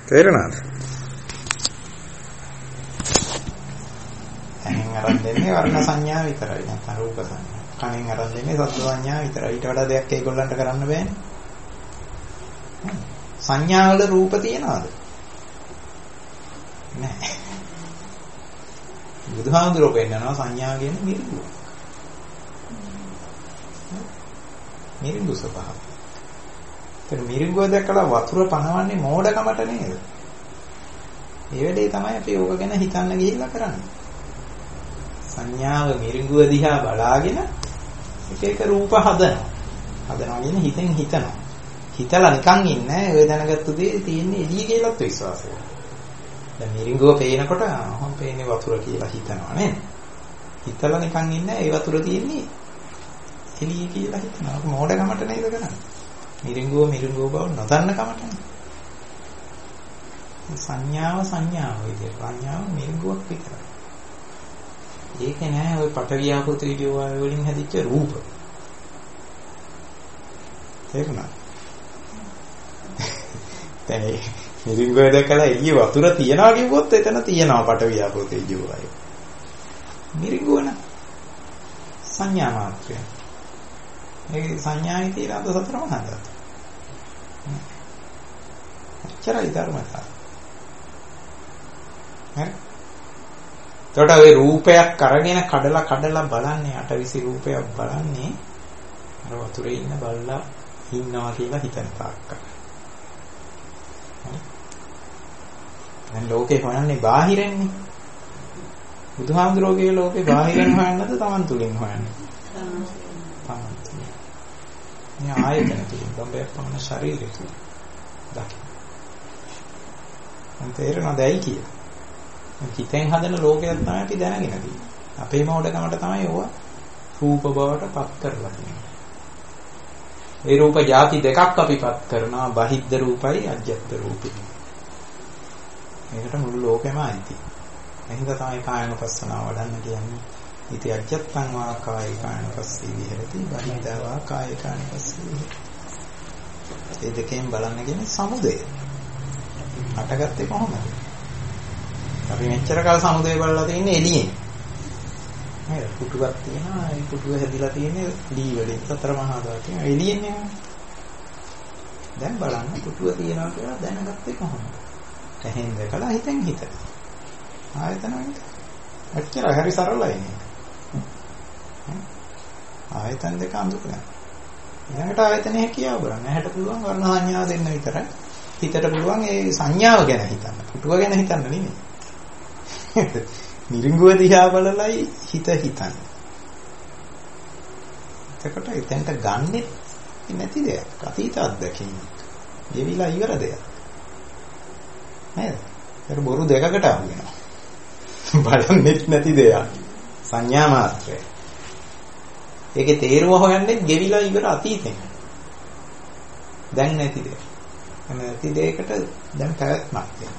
තේරෙනවද? එහෙන් අරන් දෙන්නේ වර්ණ සංඥා විතරයි නැත්නම් රූප සංඥා. කණෙන් අරන් දෙන්නේ සද්ද සංඥා විතරයි. ඊට වඩා දෙයක් ඒගොල්ලන්ට කරන්න බෑනේ. සංඥාවල රූප තියනවාද? නැහැ. බුදුහාමුදුරුවෝ පෙන්නනවා සංඥා කියන්නේ මිරිඟුව. මිරිඟු ස්වභාවය. ඒතර මිරිඟුව දැකලා වතුර පනවන්නේ මෝඩකමට නේද? ඒ වෙලේ තමයි අපි ඕක ගැන හිතන්න ගිහිල්ලා කරන්නේ. සංඥාව මිරිඟුව දිහා බලාගෙන එක එක රූප හදනවා. හදනවා කියන්නේ හිතෙන් හිතනවා. හිතලා නිකන් ඉන්නේ ඔය දැනගත්තු දේ තියෙන්නේ එළිය කියලාත් විශ්වාසය. දැන් මිරිඟුව පේනකොට අහම් පේන්නේ වතුර කියලා හිතනවා නේද? හිතලා නිකන් ඉන්නේ ඒ වතුර තියෙන්නේ එළිය කියලා හිතනවා. ඒක මෝඩකමට නේද කරන්නේ? මිරිඟුව බව නොදන්න කමටනේ. සංඥාව විදියට සංඥාව මිරිඟුවක් විතරයි. ඒක නෑ ඔය පටවියාපෝ තේජෝ වායු වලින් හැදිච්ච රූප. තේරුණා? දැන් මිරිඟුව දැකලා එළිය වතුර තියනවා කිව්වොත් එතන තියනවා පටවියාපෝ තේජෝ වායු. මිරිඟුව න සංඥා මාත්‍රය. ඒ සංඥායි තියෙන අද සතර මහා ධාතු. අච්චරයි ධර්මතාව. හරි. එතකොට ඔය රූපයක් අරගෙන කඩලා බලන්නේ අටවිසි රූපයක් බලන්නේ අර වතුරේ ඉන්න බල්ලා ඉන්නවා කියලා හිතන තාක්ක. දැන් ලෝකේ හොයන්නේ බාහිරින්නේ. බුදුහාමුදුරුවෝගේ ලෝකේ බාහිරින් හොයන්නද තමන් තුලින් හොයන්නේ? තමන් තුලින්. මේ ආයතන තුලින් බම්බයක් පමණ ශරීරය තුල. දකින්න. තේරෙනවද ඇයි කියලා? හිතෙන් හදන ලෝකයක් තමයි අපි දැනගෙන තියෙන්නේ. අපේ මෝඩකමට තමයි ඕවා රූප බවට පත් කරලා තියෙන්නේ. ඒ රූප ಜಾති දෙකක් අපි පත් කරනවා බහිද්ද රූපයි අජ්ජත් රූපයි. මේකට මුළු ලෝකෙම අයිති. එහෙනම් තමයි කායනුපස්සනාව වඩන්න කියන්නේ. ඉති අජ්ජත්තං වා කායිකානුපස්සී විහෙරති බහිද්දා වා කායිකානුපස්සී විහෙරති. ඒ දෙකෙන් බලන්න කියන්නේ සමුදය. අටගත්තේ කොහොමද? අපි මෙච්චර කාල සමුදය බලලා තියෙන්නේ එළියෙන්. නේද? පුටුවක් තියෙනවා. ඒ පුටුව හැදිලා තියෙන්නේ දී වලින්. සතර මහා ධාතු තියෙනවා. එළියෙන් නේ. දැන් බලන්න පුටුව තියෙනවා කියලා දැනගත්තේ කොහොමද? ඇහෙන් දැකලා හිතෙන් හිතට. ආයතන වෙනද? එච්චර හරි සරලයි නේ. ආයතන දෙක අඳුරගන්න. ඊළඟට ආයතනයේ කියාව බලන්න. ඇහැට පුළුවන් වර්ණ සංඥා දෙන්න විතරයි. හිතට පුළුවන් ඒ සංඥාව ගැන හිතන්න. පුටුව ගැන හිතන්න නෙමෙයි. මිරිඟුව දිහා බලලයි හිත හිතන්නේ. එතකොට එතෙන්ට ගන්නෙ නැති දෙයක්. අතීත අත්දැකීමක්. ගෙවිලා ඉවර දෙයක්. නේද? ඒක බොරු දෙකකට අහු වෙනවා. බලන්නෙත් නැති දෙයක්. සංඥා මාත්‍රය. ඒකේ තේරුම හොයන්නේ ගෙවිලා ඉවර අතීතෙන්. දැන් නැති දෙයක්. නැති දෙයකට දැන් පැවැත්මක් තියෙනවා.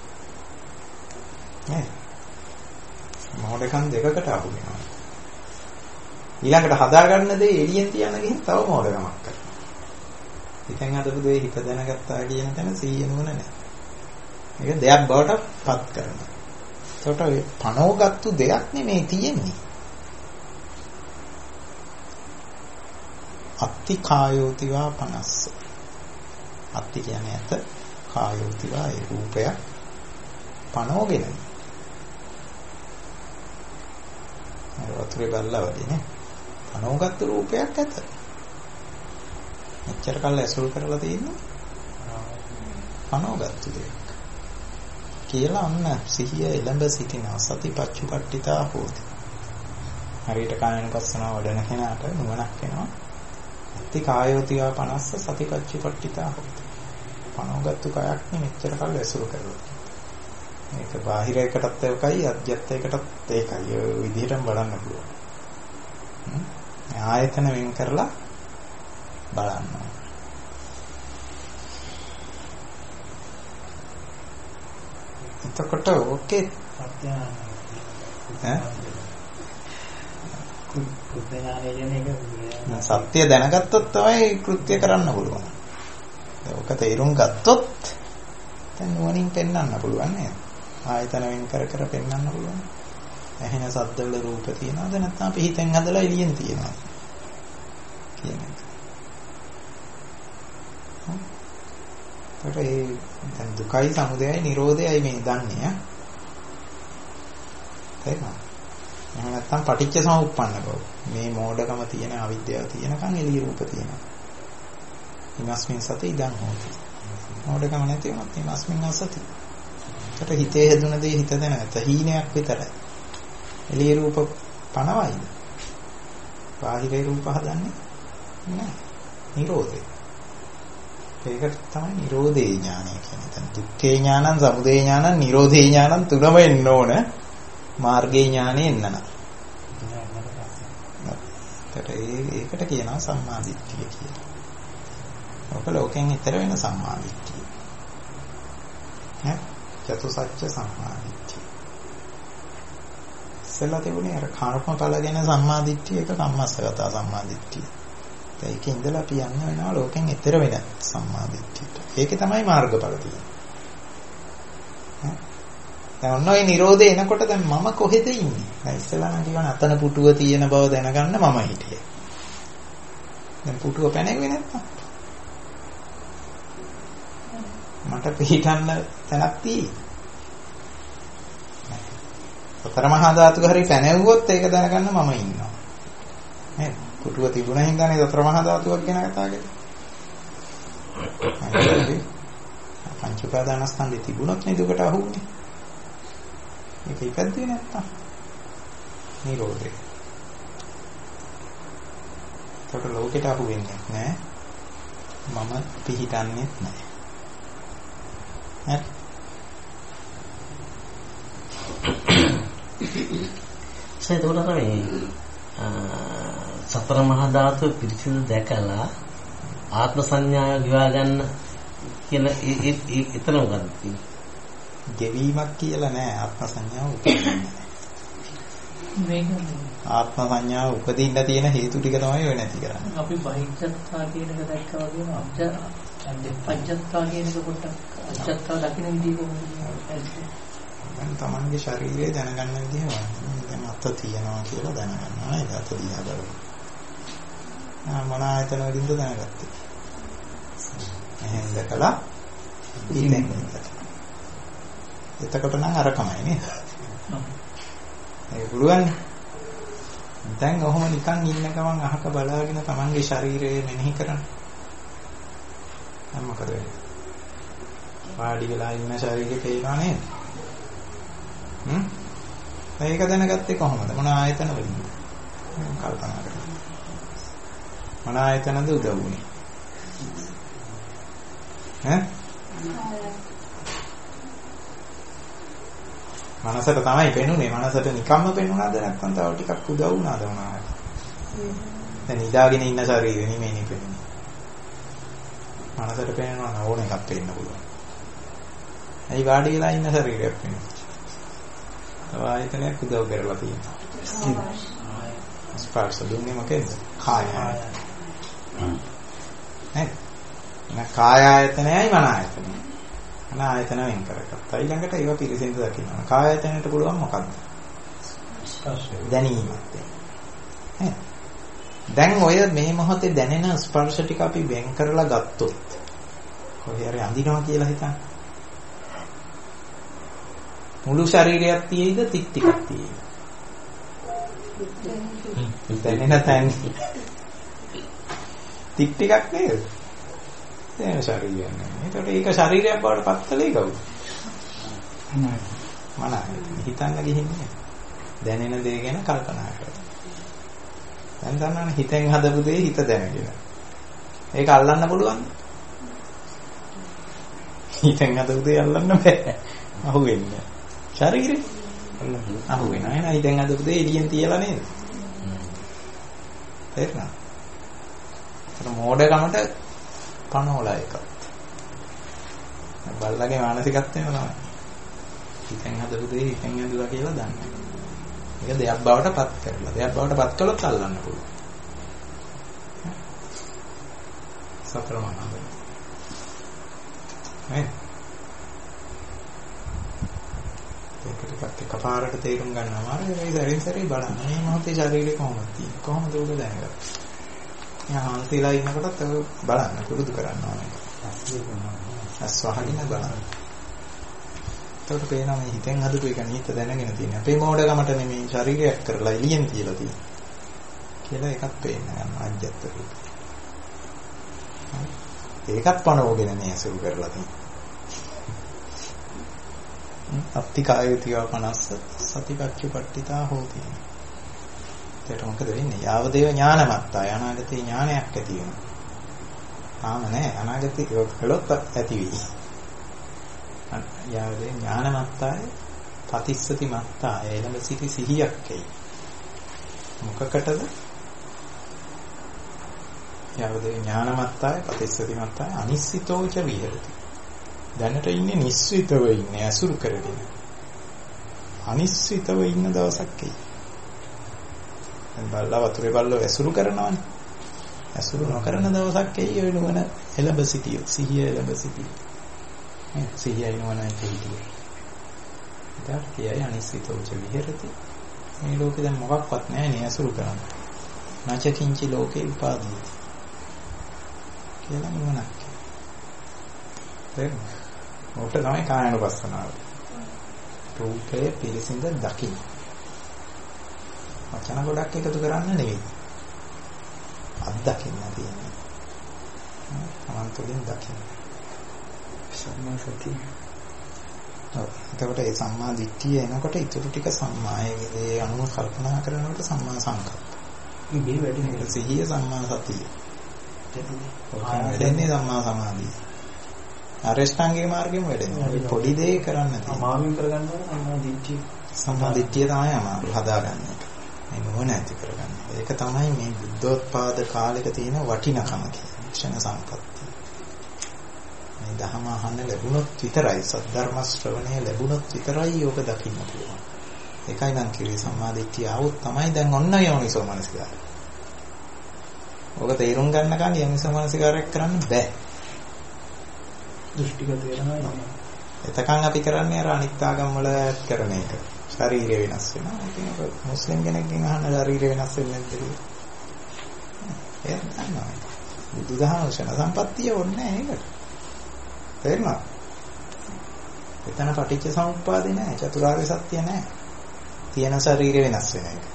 නේද? මොඩකම් දෙකකට අහු වෙනවා. ඊළඟට හදාගන්න දේ එළියෙන් තියන්න ගිහින් තව මොඩකමක් කරනවා. හිතෙන් හදපු දේ හිත දැනගත්තා කියන තැන සීය නුවණ නැහැ. ඒක දෙයක් බවට පත් කරනවා. ඒකට ඔය පනෝගත්තු දෙයක් නෙමේ තියෙන්නේ. අත්ති කායෝතිවා 50. අත්ති කියන්නේ ඇත කායෝතිවා ඒ රූපය පනෝගෙන. වතුරේ බල්ලා වගේ නේ. පනෝගත්තු රූපයක් ඇත. මෙච්චර කල් ඇසුරු කරලා තියෙන්නේ පනෝගත්තු දෙයක්. කියලා අන්න සිහිය එළඹ සිටිනවා සතිපච්චුපට්ඨිතා හෝති. හරියට කායනුපස්සනාව වඩන කෙනාට නුවණක් එනවා. අත්ති කායෝතිවා 50 සතිපච්චුපට්ඨිතා හෝති. පනෝගත්තු කයක් නේ මෙච්චර කල් ඇසුරු කරලා. මේක බාහිර එකටත් ඒකයි අධ්‍යත්ත එකටත් ඒකයි. ඔය විදිහටම බලන්න පුළුවන්. ආයතන වෙන් කරලා බලන්න. එතකොට ඕකේ සත්‍ය දැනගත්තොත් තමයි කෘත්‍ය කරන්න පුළුවන්. ඒක තේරුම් ගත්තොත් දැන් නුවණින් පෙන්වන්න පුළුවන් නේද? ආයතන වෙන් කර කර පෙන්වන්න පුළුවන්. ඇහෙන සද්දවල රූප තියනවාද නැත්නම් අපි හිතෙන් හදලා එළියෙන් තියනවාද කියන එක. ඒ දැන් දුකයි සමුදයයි නිරෝධයයි මේ දන්නේ ඈ. තේරුණා? එහෙම නැත්නම් පටිච්ච සමුප්පන්න බව. මේ මෝඩකම තියෙන අවිද්‍යාව තියෙනකන් එළිය රූප තියෙනවා. ඉමස්මින් සති ඉදන් හොති. මෝඩකම නැති වුණොත් ඉමස්මින් අසති. ඒකට හිතේ හැදුන දේ හිත දැන නැත. හීනයක් විතරයි. එළිය රූප පනවයිද? බාහිර රූප හදන්නේ නෑ. නිරෝධය. ඒකට තමයි නිරෝධේ ඥානය කියන්නේ. දැන් දුක්ඛේ ඥානං, සමුදය ඥානං, නිරෝධේ ඥානං තුනම එන්න ඕන. මාර්ගේ ඥානෙ එන්නන. ඒකට කියනවා සම්මාදිට්ඨිය කියලා. ඔක ලෝකෙන් ඈතර වෙන සම්මාදිට්ඨිය. චතුසත්‍ය සම්මාදිට්ඨිය. ඉස්සෙල්ලා තිබුණේ අර කර්මඵල ගැන සම්මාදිට්ඨිය, ඒක කම්මස්සගත සම්මාදිට්ඨිය. ඒකේ ඉඳලා අපි යන්න වෙනවා ලෝකෙන් ඈතර වෙන සම්මාදිට්ඨියට. ඒකේ තමයි මාර්ගඵල තියෙන්නේ. දැන් ඔන්න ඔය නිරෝධය එනකොට දැන් මම කොහෙද ඉන්නේ? දැන් ඉස්සෙල්ලා නම් කියවන අතන පුටුව තියෙන බව දැනගන්න මම හිටියේ. දැන් පුටුව පැනෙන්නේ නැත්තම් මට පිටින්න තැනක් තියෙයි. සතර මහා ධාතු හරි පැනෙවුවොත් ඒක දැනගන්න මම ඉන්නවා. නේද? පුටුව තිබුණා හින්දානේ සතර මහා ධාතුවක් ගැන කතා කරන්නේ. පංච උපාදානස්කන්ධය තිබුණොත් නේ දුකට අහුන්නේ. ඒක ඉපැද්දේ නැත්තම් නිරෝධය. ඒකට ලෝකෙට අහු වෙන්නේ නැහැ. මම පිහිටන්නේ නැහැ. සේතෝට තමයි සතර මහා ධාතු පිරිසිදු දැකලා ආත්ම සංඥාව ගිවා ගන්න කියන එතන මොකක්ද තියෙන්නේ? ගෙවීමක් කියලා නෑ ආත්ම සංඥාව උපදින්නේ. ආත්ම සංඥාව උපදින්න තියෙන හේතු ටික තමයි ඔය නැති කරන්නේ. අපි බහිච්ඡත්තා කියන එක දැක්කා වගේම පංචත්තා කියන එක පොට්ටක් අච්ඡත්තා දකින්න විදිහ කොහොමද? දැන් තමන්ගේ ශරීරය දැනගන්න විදිහ වань. දැන් අත තියනවා කියලා දැනගන්නවා නේද? අත දිහා බලනවා. මන ආයතන වලින්ද දැනගත්තේ. එහෙන් දැකලා ඉන්නේ. එතකොට නම් අරකමයි නේද? ඒක පුළුවන්. දැන් ඔහොම නිකන් ඉන්න ගමන් අහක බලාගෙන තමන්ගේ ශරීරය මෙනෙහි කරන්න. දැන් මොකද වෙන්නේ? වාඩි වෙලා ඉන්න ශරීරේ පේනවා නේද? ඒක දැනගත්තේ කොහොමද? මොන ආයතන වලින්ද? කල්පනා කරන්න. මොන ආයතනද උදව් වුනේ? මනසට තමයි පෙනුනේ. මනසට නිකම්ම පෙනුනාද නැත්නම් තව ටිකක් උදව් වුණාද මොනවාද? දැන් ඉඳාගෙන ඉන්න ශරීරෙ නෙමෙයි පෙනුනේ. මනසට පෙනෙනවා ඕන එකක් පෙන්න පුළුවන්. ඇයි වාඩි වෙලා ඉන්න ශරීරයක් පෙනෙන්නේ? තව ආයතනයක් උදව් කරලා තියෙනවා. ස්පර්ශ දුන්නේ මොකේද? කායය. කාය ආයතනයයි මන ආයතනයයි. මන ආයතන වෙන් කරගත්තා. ඊළඟට ඒව පිරිසිදු දකින්න. කාය ආයතනයට පුළුවන් මොකද්ද? ස්පර්ශය. දැනීමක්. දැන් ඔය මේ මොහොතේ දැනෙන ස්පර්ශ ටික අපි වෙන් කරලා ගත්තොත් කොහේ හරි අඳිනවා කියලා හිතන්න. මුළු ශරීරයක් තියෙයිද තිත් ටිකක් තියෙයිද? දැනෙන තැන් තිත් ටිකක් නේද? දැනෙන ශරීරයක් නේ. ඒකට ඒක ශරීරයක් බවට පත් කළේ කවුද? මනස. හිතන්න ගිහින්නේ. දැනෙන දේ ගැන කල්පනා කරලා. දැන් ගන්නවනේ හිතෙන් හදපු දේ හිත දැනගෙන. ඒක අල්ලන්න පුළුවන්ද? හිතෙන් හදපු දේ අල්ලන්න බෑ. අහුවෙන්නේ. ශරීරේ අහුවෙනවා. එහෙනම් හිතෙන් හදපු දේ එළියෙන් තියලා නේද? තේරුණා? ඒක මෝඩකමට පනෝලා එකක්. බල්ලගේ මානසිකත්වයම තමයි. හිතෙන් හදපු දේ හිතෙන් හදුවා කියලා දන්නේ. ඒක දෙයක් බවට පත් කරලා. දෙයක් බවට පත් කළොත් අල්ලන්න පුළුවන්. සතරම නේද? ටිකක් එකපාරට තේරුම් ගන්න අමාරුයි. ඒ සැරින් සැරේ බලන්න. මේ මොහොතේ ශරීරය කොහොමද තියෙන්නේ? කොහොමද උඩ දැනගන්නේ? යාන්තිලා ඉන්නකොටත් බලන්න පුරුදු කරන්න ඕනේ. අස්වහගෙන බලන්න. එතකොට පේනවා මේ හිතෙන් හදපු එක නිහිත දැනගෙන තියෙන. අපේ මෝඩකමට නෙමෙයි ශරීරයක් කරලා එළියෙන් තියලා තියෙන්නේ. කියලා එකක් පේන්න ගන්නවා අජ්ජත් රූප. ඒකත් පණවගෙන නේ අසුරු කරලා තියෙන්නේ. අත්තිකායතිවා 50 සතිපච්චුපට්ඨිතා හෝති. ඒකට මොකද වෙන්නේ? යාවදේව ඥානමත්තා අනාගතේ ඥානයක් ඇති වෙනවා. තාම නෑ අනාගතේ කළොත් ඇති වෙයි. යාවදේ ඥානමත්තාය පතිස්සති මත්තා එළඹ සිටි සිහියක් එයි. මොකකටද? යාවදේ ඥානමත්තාය පතිස්සති මත්තා අනිශ්චිතෝච විහෙරති. දැනට ඉන්නේ නිශ්චිතව ඉන්නේ අසුරු කරගෙන. අනිශ්චිතව ඉන්න දවසක් එයි. දැන් බල්ලා වතුරේ බල්ලෝ ඇසුරු කරනවානේ. ඇසුරු නොකරන දවසක් එයි ඔය නුවණ එළඹ සිටිය. සිහිය එළඹ සිටිය. සිහියයි නුවණයි පිළිතුරු. ඊට කියයි අනිශ්චිතෝච විහෙරති. මේ ලෝකේ දැන් මොකක්වත් නැහැ නේ ඇසුරු කරන්න. නැචකින්චි ලෝකේ උපාදීති. කියලා නුවණක්. ඔකට තමයි කායනුපස්සනාව. රූපයේ පිළිසිඳ දකින්න. වචන ගොඩක් එකතු කරන්න නෙවෙයි. අත්දකින්න තියෙන්නේ. සමන්තුලින් දකින්න. සම්මා සතිය. එතකොට ඒ සම්මා දිට්ඨිය එනකොට ඊටු ටික සම්මායේ අනුව කල්පනා කරනකොට සම්මා සංකප්ප. මේ වැඩි නේද? සිහිය සම්මා සතිය. වැඩෙන්නේ සම්මා සමාධිය. අරෂ්ඨාංගික මාර්ගෙම වැඩෙනවා. පොඩි දේ කරන්න තියෙනවා. අමාරුවෙන් කරගන්න ඕන සම්මා දිට්ඨිය. සම්මා දිට්ඨිය තමයි අමාරු හදාගන්න එක. මේ මොන ඇති කරගන්න. ඒක තමයි මේ බුද්ධෝත්පාද කාලෙක තියෙන වටිනකම කියන්නේ. ක්ෂණ සම්පත්තිය. මේ ධර්ම අහන්න ලැබුණොත් විතරයි සද්ධර්ම ශ්‍රවණය ලැබුණොත් විතරයි යෝග දකින්න පුළුවන්. ඒකයි නම් කිව්වේ සම්මා දිට්ඨිය આવොත් තමයි දැන් ඔන්න යෝනිසෝ මනසිකාරය. ඔබ තේරුම් ගන්නකන් යෝනිසෝ මනසිකාරයක් කරන්න බෑ. දෘෂ්ටිගත වෙනවා. එතකන් අපි කරන්නේ අර අනිත් ආගම් වල කරන එක. ශරීරය වෙනස් වෙනවා. ඉතින් මුස්ලිම් කෙනෙක්ගෙන් අහන ශරීරය වෙනස් වෙන්නේ නැද්ද කියලා. ඒක නෑ. බුදුදහම ශන සම්පත්තිය ඕනේ ඒකට. තේරුණා? එතන පටිච්ච සමුප්පාදේ නෑ. චතුරාර්ය සත්‍ය නෑ. තියෙන ශරීරය වෙනස් වෙන එක.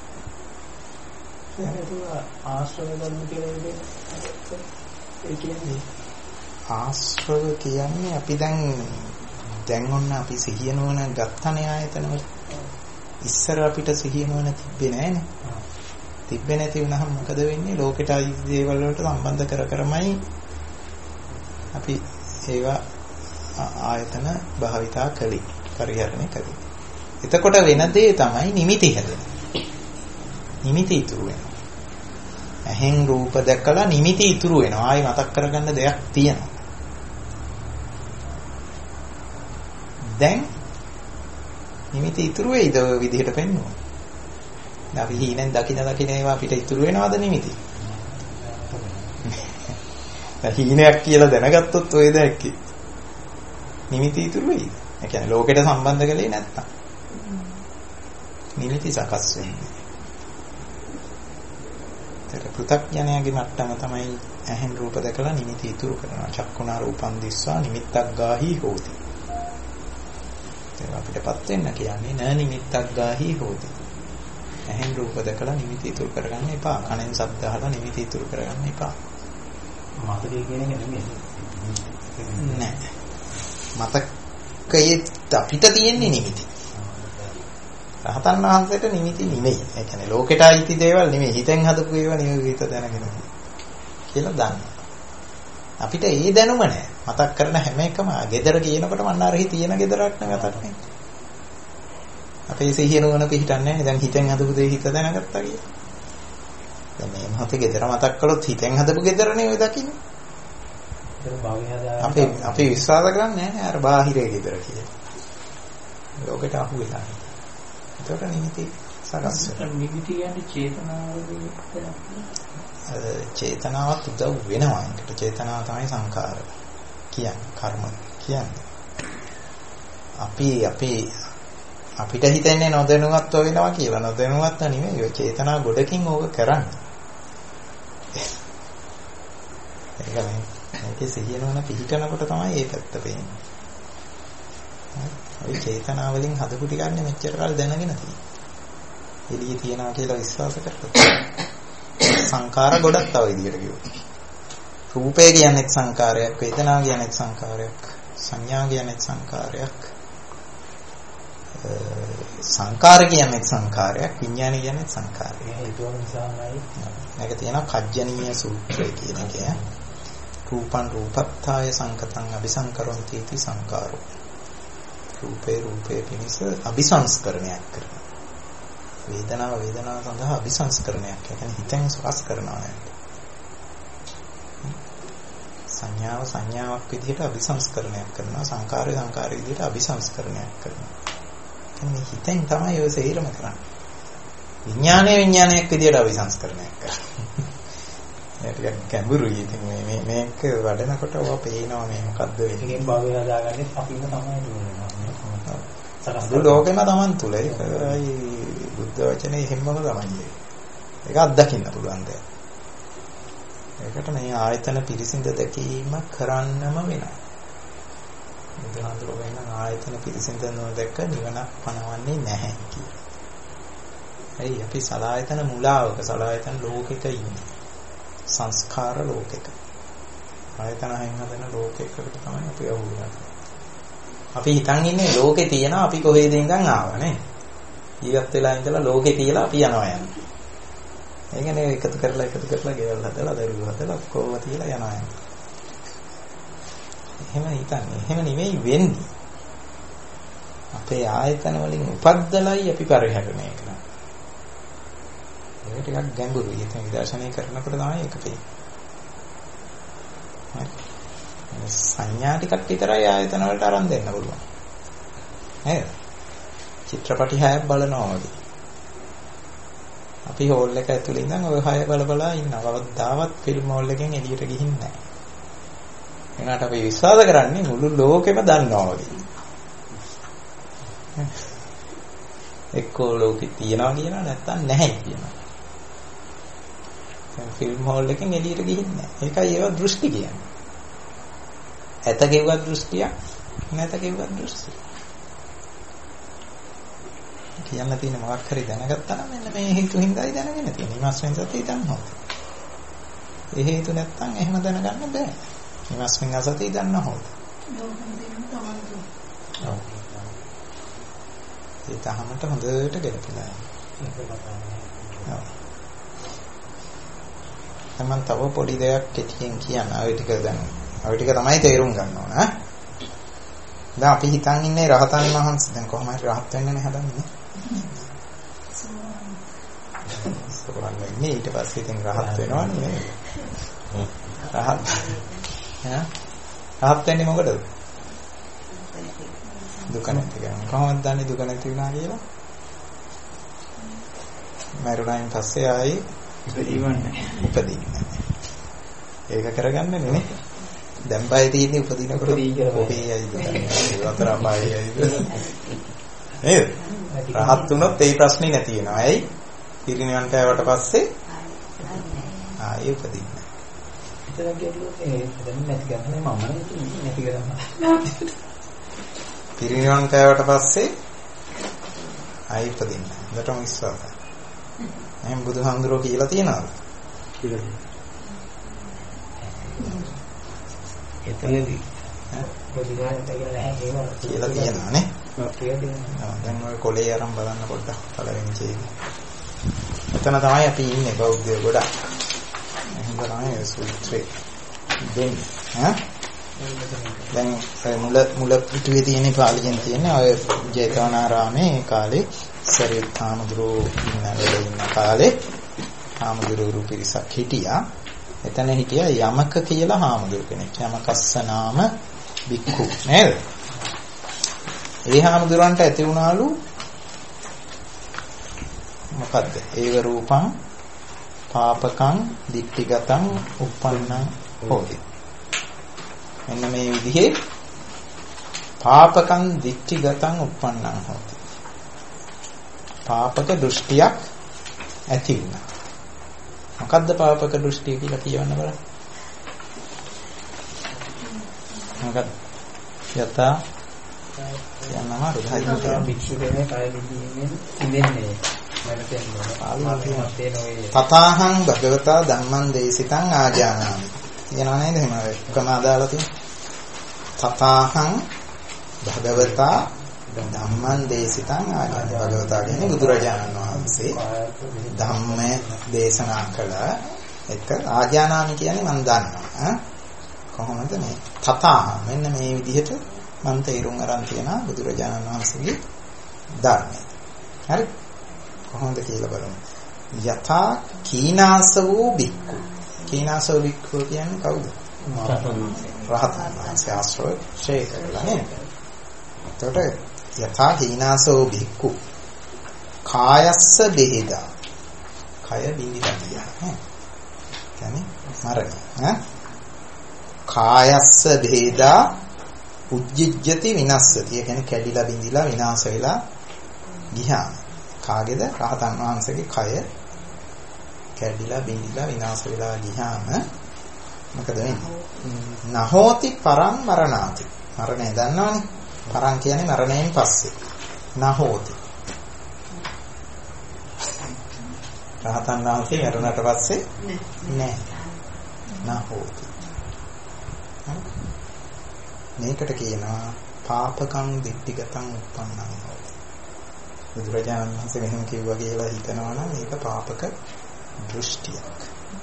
ඒක ආශ්‍රව ධර්ම කියලා ඒ කියන්නේ ආශ්‍රව කියන්නේ අපි දැන් ඔන්න අපි සිහිය නොවන ගත්තනේ ආයතනවල. ඉස්සර අපිට සිහිය නොවන තිබ්බේ නෑනේ. තිබ්බේ නැති වුණාම මොකද වෙන්නේ? ලෝකෙට අයිති දේවල් වලට සම්බන්ධ කරමයි අපි ඒවා ආයතන භාවිතා කළේ, පරිහරණය කළේ. එතකොට වෙන දේ තමයි නිමිති හැදෙන්නේ. නිමිති ඉතුරු වෙනවා. ඇහෙන් රූප දැකලා නිමිති ඉතුරු වෙනවා. ආයි මතක් කරගන්න දෙයක් තියෙනවා. දැන් නිමිති ඉතුරු වෙයිද ඔය විදිහට පෙන්වනවා. දැන් අපි හීනෙන් දකින ඒවා අපිට ඉතුරු වෙනවද නිමිති? දැන් හීනයක් කියලා දැනගත්තොත් ඔය දැක්කේ. නිමිති ඉතුරු වෙයිද? ඒ කියන්නේ ලෝකෙට සම්බන්ධ කලේ නැත්තම්. නිමිති සකස් වෙන්නේ. ඒක පෘථග්ජනයාගේ මට්ටම තමයි ඇහෙන් රූප දැකලා නිමිති ඉතුරු කරනවා. චක්කුණා රූපං දිස්වා නිමිත්තක් ගාහි හෝති. අපිටපත් වෙන්න කියන්නේ න නිමිත්තක් ගාහි හෝති. ඇහෙන් රූප දැකලා නිමිති ඉතුරු කරගන්න එපා. කනෙන් ශබ්ද අහලා නිමිති ඉතුරු කරගන්න එපා. මතකයේ කියන එක නෙමෙයි. නෑ. මතකයේ අපිට තියෙන්නේ නිමිති. රහතන් වහන්සේට නිමිති නෙමෙයි. ඒ කියන්නේ ලෝකෙට අයිති දේවල් නෙමෙයි. හිතෙන් හදපු ඒවා නෙමෙයි හිත දැනගෙන කියලා දන්නවා. අපිට ඒ දැනුම නැහැ. මතක් කරන හැම එකම ගෙදර කියනකොට මන්න අර තියෙන ගෙදරක් නෙවෙයි මතක් නේ. අපේ සිහිය නුවණ පිහිටන්නේ නැහැ. දැන් හිතෙන් හදපු දේ හිත දැනගත්තා කියලා. දැන් මේ මොහොතේ ගෙදර මතක් කළොත් හිතෙන් හදපු ගෙදරනේ ඔය දකින්නේ. අපි විශ්වාස කරන්නේ නැහැ අර බාහිරේ ගෙදර කියලා. ලෝකෙට අහු වෙලා. ඒකට නිමිති සකස් වෙනවා. නිමිති කියන්නේ චේතනාවත් උදව් වෙනවා. ඒකට චේතනාව තමයි සංඛාර කියන්නේ, කර්ම කියන්නේ. අපි අපිට හිතෙන්නේ නොදැනුවත්ව වෙනවා කියලා. නොදැනුවත්ව නෙමෙයි. ඔය චේතනා ගොඩකින් ඕක කරන්නේ. ඒකේ සිහිනවන පිහිටනකොට තමයි ඒ පැත්ත පේන්නේ. ඔය චේතනා වලින් හදපු ටිකන්නේ මෙච්චර කාල දැනගෙන තියෙන්නේ. එළියේ තියනවා කියලා විශ්වාස කරලා. සංඛාර ගොඩක් තව විදියට කිව්වොත්. රූපය කියන්නේ සංඛාරයක්, වේදනාව කියන්නේ සංඛාරයක්, සංඥා කියන්නේ සංඛාරයක්, සංකාර කියන්නේ සංඛාරයක්, විඥාන කියන්නේ සංඛාරයක්. හේතුව නිසාමයි. මේක තියෙනවා කජ්ජනීය සූත්‍රය කියන එක. රූපං රූපත්ථාය සංකතං අபிසංකරොන්ති इति සංකාරෝ. රූපේ පිණිස අபிසංස්කරණයක් කරනවා. වේදනාව සඳහා අபிසංස්කරණයක්. ඒ කියන්නේ හිතෙන් සකස් කරනවා නේද? සංඥාවක් විදිහට අபிසංස්කරණයක් කරනවා. සංකාරය විදිහට අபிසංස්කරණයක් කරනවා. මේ හිතෙන් තමයි ඔය සේරම කරන්නේ. විඥානයක් විදිහට අවිසංස්කරණයක් කරන්නේ. ඒක ටිකක් ගැඹුරුයි. ඉතින් මේක වඩනකොට ඔය පේනවා මේ මොකද්ද වෙන්නේ. ඒකෙන් භවය හදාගන්නේ අපිම තමයි දුවනවා. සකස් ලෝකෙම Taman තුල ඒකයි බුද්ධ වචනේ හැමම තමයි. ඒක අත්දකින්න පුළුවන් දෙයක්. ඒකට මේ ආයතන පිරිසිඳ දැකීම කරන්නම වෙනවා. බුදුහාමුදුරුවෝ වෙන ආයතන පිරිසිඳ නොදැක නිවනක් පනවන්නේ නැහැ කියලා. ඇයි අපි සලආයතන මුලාවක සලආයතන ලෝකෙක ඉන්නේ. සංස්කාර ලෝකෙක. ආයතන හයින් හදන ලෝකයකට තමයි අපි අහුවෙන්නේ. අපි හිතන් ඉන්නේ ලෝකේ තියෙනවා අපි කොහෙද ඉඳන් ආවා නේ. ඊවත් වෙලා ඉඳලා ලෝකේ තියලා අපි යනවා යන්නේ. ඒ කියන්නේ එකතු කරලා ගෙවල් හදලා දරුවෝ හදලා කොහොම තියලා යනවා යන්නේ. එහෙම හිතන්නේ. එහෙම නෙමෙයි වෙන්නේ. අපේ ආයතන වලින් උපද්දලයි අපි පරිහරණය කරන්නේ. ඒක ටිකක් ගැඹුරුයි. ඒක විදර්ශනය කරනකොට තමයි ඒක පේන්නේ. සංඥා ටිකක් විතරයි ආයතන වලට අරන් දෙන්න පුළුවන්. නේද? චිත්‍රපටි 6ක් බලනවා වගේ. අපි හෝල් එක ඇතුලේ ඉඳන් ඔය 6 බල ඉන්නවා. කවදාවත් ෆිල්ම් හෝල් එකෙන් එළියට ගිහින් නැහැ. එනකට අපි විශ්වාස කරන්නේ මුළු ලෝකෙම දන්නවා වගේ. එක්කෝ ලෝකෙ තියනවා කියනවා නැත්තම් නැහැ කියනවා. දැන් ෆිල්ම් හෝල් එකෙන් එළියට ගිහින් නැහැ. ඒකයි ඒවා දෘෂ්ටි කියන්නේ. ඇත කෙවුවත් දෘෂ්ටියක් නැත කෙවුවත් දෘෂ්ටියක්. කියන්න තියෙන මොකක් හරි දැනගත්තා නම් මෙන්න මේ හේතු හින්දායි දැනගෙන තියෙන්නේ. ඊමස්වෙන් සතිය දන්නවා. ඒ හේතු නැත්තම් එහෙම දැනගන්න බෑ. ඊමස්වෙන් සතිය දන්නා හොත්. ඒ තහමට හොඳට ගැලපෙලා. තමන් තව පොඩි දෙයක් කෙටියෙන් කියන්න. ඔය ටික දැන් ඔය ටික තමයි තේරුම් ගන්න ඕන ඈ. දැන් අපි හිතන් ඉන්නේ රහතන් වහන්සේ දැන් කොහොම හරි රහත් වෙන්නනේ හදන්නේ. සෝවාන් වෙන්නේ ඊට පස්සේ ඉතින් රහත් වෙනවනේ. රහත් වෙන්නේ මොකටද? දුක නැති කරගන්න. කොහොමද දන්නේ දුක නැති වුණා කියලා? මරුණායින් පස්සේ ආයි ඉපදින්නේ. ඒක කරගන්න නෙමෙයි. දැන් බය තියෙන්නේ උපදිනකොට ඔබේ යයිද? වතර අපායයිද? නේද? රහත් වුණොත් ඒ ප්‍රශ්නේ නැති වෙනවා. ඇයි? පිරිනිවන් පෑවට පස්සේ ආයෙ උපදින්නේ. එතන කියලෝ දැන් නැති කරන්නේ මම නැති කරනවා. පිරිනිවන් පෑවට පස්සේ ආයෙ උපදින්නේ. ඒකටම විශ්වාසයි. එහෙනම් බුදුහාමුදුරුවෝ කියලා තියනවාද? එතනදී කියලා කියනවානේ. දැන් ඔය කොලේ අරන් බලන්න පොඩ්ඩක් පළවෙනි ඡේදය. එතන තමයි අපි ඉන්නේ බෞද්ධය ගොඩක්. එහෙනම් තමයි සූත්‍රේ දෙන්නේ. දැන් මුල පිටුවේ තියෙන පාළියෙන් තියෙන ඔය ජේතවනාරාමේ කාලේ සරියුත් හාමුදුරුවෝ ඉන්න කාලේ හාමුදුරුවෝ පිරිසක් හිටියා. එතන හිටියා යමක කියලා හාමුදුරු කෙනෙක්. යමකස්ස නාම බික්ඛු නේද? ඒ හාමුදුරන්ට ඇති වුණාලු මොකද්ද? ඒව රූපං පාපකං දික්ටිගතං uppannං හෝති. එන්න මේ විදිහේ පාපකං දික්ටිගතං uppannං හෝති. පාපක දෘෂ්ටියක් ඇති වුණා. මොකද්ද පාපක දෘෂ්ටිය කියලා කියවන්න බලන්න. මොකක්ද? යතා යනවා රුධායි භික්ෂුකේ කාය විදීමෙන් ඉඳින්නේ මට තේරෙනවා. තථාහං භගවතා ධම්මං දේසිතං ආජානාමි. කියනවා නේද එහෙම එකම අදාළ තියෙන. තථාහං භගවතා ධම්මං දේසිතං ආජානාමි. භගවතා කියන්නේ බුදුරජාණන් වහන්සේ ධම්ම දේශනා කළ එක ආජානාමි කියන්නේ මම දන්නවා. කොහොමද මේ තථාහං මෙන්න මේ විදිහට මම තේරුම් අරන් තියනවා බුදුරජාණන් වහන්සේගේ ධර්මය. හරි? කොහොමද කියලා බලමු. යථා කීනාසවෝ බික්ඛු. කීනාසවෝ බික්ඛු කියන්නේ කවුද? රහතන් වහන්සේ ආශ්‍රය ශේකරලා නේද? එතකොට යථා කීනාසවෝ බික්ඛු කායස්ස බෙහෙදා. කය බිඳිලා කියන්නේ. කියන්නේ මරණය. ඈ කායස්ස බෙහෙදා උජ්ජිජ්ජති විනස්සති. ඒ කියන්නේ කැඩිලා බිඳිලා විනාශ වෙලා ගියාම කාගේද? රහතන් වහන්සේගේ කය කැඩිලා බිඳිලා විනාශ වෙලා ගියාම මොකද වෙන්නේ? නහෝති පරං මරණාති. මරණය දන්නවනේ. පරං කියන්නේ මරණයෙන් පස්සේ. නහෝති. රහතන් වහන්සේ මරණයට පස්සේ නෑ. නහෝති. මේකට කියනවා පාපකං දිට්ඨිගතං උප්පන්නං හෝති. බුදුරජාණන් වහන්සේ මෙහෙම කිව්වා කියලා හිතනවා නම් මේක පාපක දෘෂ්ටියක්.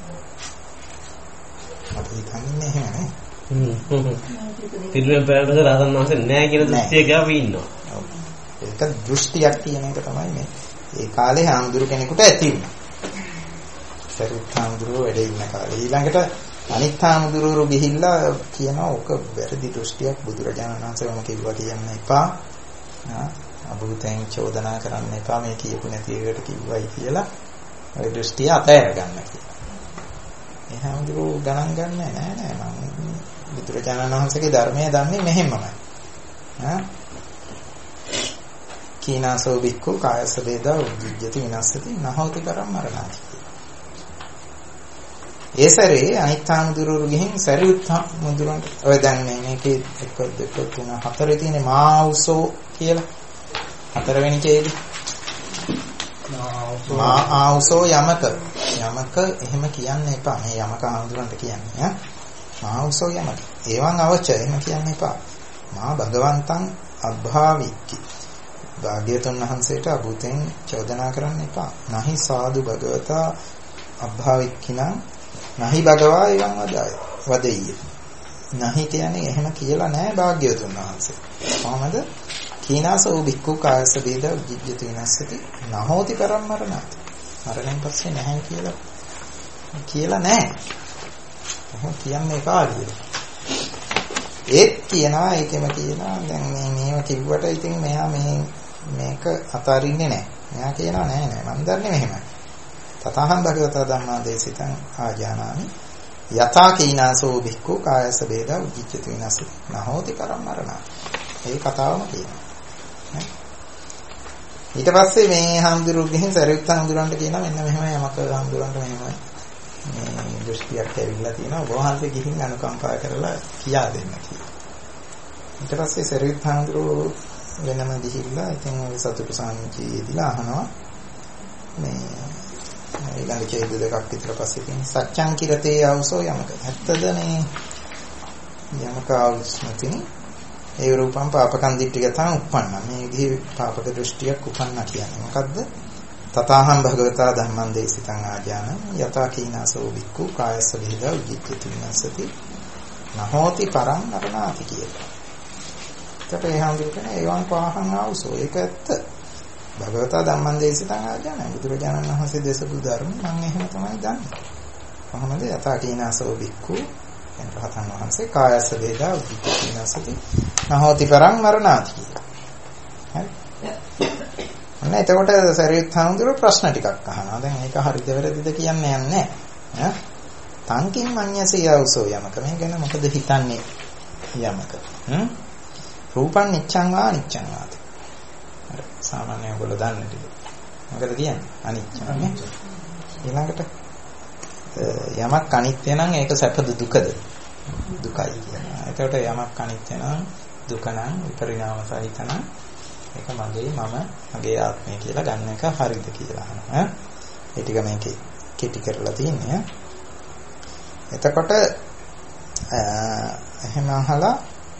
අපි හිතන්නේ එහෙම නේ. පිළිවෙල පැහැදිලි රහතන් වහන්සේ නැහැ කියන දෘෂ්ටියක අපි ඉන්නවා. ඒක දෘෂ්ටියක් කියන එක තමයි මේ. ඒ කාලේ හාමුදුරු කෙනෙකුට ඇති වුණා. සරියුත් හාමුදුරුවෝ වැඩ ඉන්න කාලේ. ඊළඟට අනිත් හාමුදුරුවෝ ගිහිල්ලා කියනවා ඔක වැරදි දෘෂ්ටියක් බුදුරජාණන් වහන්සේම කිව්වා කියන්න එපා. අභූතෙන් චෝදනා කරන්න එපා මේ කියපු නැති එකට කිව්වයි කියලා. ඔය දෘෂ්ටිය අතහැර ගන්න කියලා. ඒ හාමුදුරුවෝ ගණන් ගන්නෑ නෑ මම බුදුරජාණන් වහන්සේගේ ධර්මය දන්නේ මෙහෙමමයි. කීනාසෝ බික්ඛු කායස වේදා උජ්ජති විනස්සති නහෝති කරම් මරණාති. ඒ සැරේ අනිත් හාමුදුරුවෝ ගිහින් සරියුත් හාමුදුරුවන්ට ඔය දැන් මේකේ 1 2 3 4 තියෙන මාඋසෝ කියලා හතරවෙනි ඡේදය. මාඋසෝ යමක එහෙම කියන්න එපා. මේ යමක හාමුදුරුවන්ට කියන්නේ ඈ මාඋසෝ යමක. ඒවන් අවච එහෙම කියන්න එපා. මා භගවන්තං අභාවික්කි. භාග්‍යවතුන් වහන්සේට අභූතෙන් චෝදනා කරන්න එපා. නහි සාදු භගවතා අභාවික්කිනම් නහි භගවා එවං වදෙය්‍ය. නහි කියන්නේ එහෙම කියලා නෑ භාග්‍යවතුන් වහන්සේ. කොහමද? කීනාසෝ බික්ඛු කායස වේද උජ්ජති විනස්සති නහෝති පරම් මරණාති. මරණයෙන් පස්සේ නැහැ කියලා නෑ. එහෙම කියන්නේ කාර්යය. ඒත් කියනවා ඒකෙම කියනවා දැන් මේව කිව්වට ඉතින් මෙයා මේක අතාරින්නේ නෑ. මෙයා කියනවා නෑ මම දන්නේ මෙහෙමයි. තථාහං භගවතා ධම්මා දේසිතං ආජානාමි යථා කීනාසෝ බික්ඛු කායස වේදා උජ්ජති විනස්සති නහෝති පරම් මරණාති. ඒ කතාවම කියනවා. ඊට පස්සේ මේ හාමුදුරුවෝ ගිහින් සරියුත් හාමුදුරන්ට කියනවා මෙන්න මෙහෙම යමක හාමුදුරන්ට මෙහෙම මේ දෘෂ්ටියක් ඇවිල්ලා තියෙනවා. ඔබ වහන්සේ ගිහින් අනුකම්පා කරලා කියා දෙන්න කියලා. ඊට පස්සේ සරියුත් හාමුදුරුවෝ වෙනම ගිහිල්ලා ඉතින් ඔය සතුටු සාමිචීදීලා අහනවා මේ ඊළඟ ඡේද දෙකක් විතර පස්සේ තියෙන සත්‍යං කිරතේ ආවසෝ යමක. ඇත්තද මේ යමක ආවස්මතිනි ඒ රූපම් පාපකං දිට්ඨිගතං උප්පන්න. මේ විදිහේ පාපක දෘෂ්ටියක් උපන්නා කියන්නේ මොකද්ද? තථාහං භගවතා ධම්මං දේසිතං ආජාන යතා කීනාසෝ බික්ඛු කායස්ස වේදා උජ්ජති විනස්සති නහෝති පරං මරණාති කියලා. ඒකට ඒ හඳුනන ඒවන් පහන් ආවසෝ ඒක ඇත්ත. භගවතා ධම්මං දේසිතං ආජාන බුදුරජාණන් වහන්සේ දේශපු ධර්ම මම එහෙම තමයි දන්නේ. කොහොමද යතා කීනාසෝ බික්ඛු රහතන් වහන්සේ කායස්ස වේදා උජ්ජති විනස්සති නහෝති පරං මරණාති කියලා. හරි. අන්න එතකොට සරියුත් හාමුදුරුවෝ ප්‍රශ්න ටිකක් අහනවා. දැන් මේක හරිද වැරදිද කියන්නේ නැහැ. ඈ තංකින් මඤ්ඤසේ යවසෝ යමක. මේ ගැන මොකද හිතන්නේ යමක? රූපං නිච්ඡං වා නිච්ඡං වාති. හරි. සාමාන්‍යයෙන් ඔයගොල්ලෝ දන්න ටික. මොකද කියන්නේ? අනිත්‍යනේ. ඊළඟට යමක් අනිත්‍ය නම් ඒක සැපද දුකද? දුකයි කියනවා. එතකොට යමක් අනිත්‍ය නම් දුක නම් විපරිණාම සහිත නම් ඒක මගේ මගේ ආත්මය කියලා ගන්න එක හරිද කියලා අහනවා. ඒ ටික මේකේ කෙටි කරලා තියෙන්නේ. එතකොට එහෙම අහලා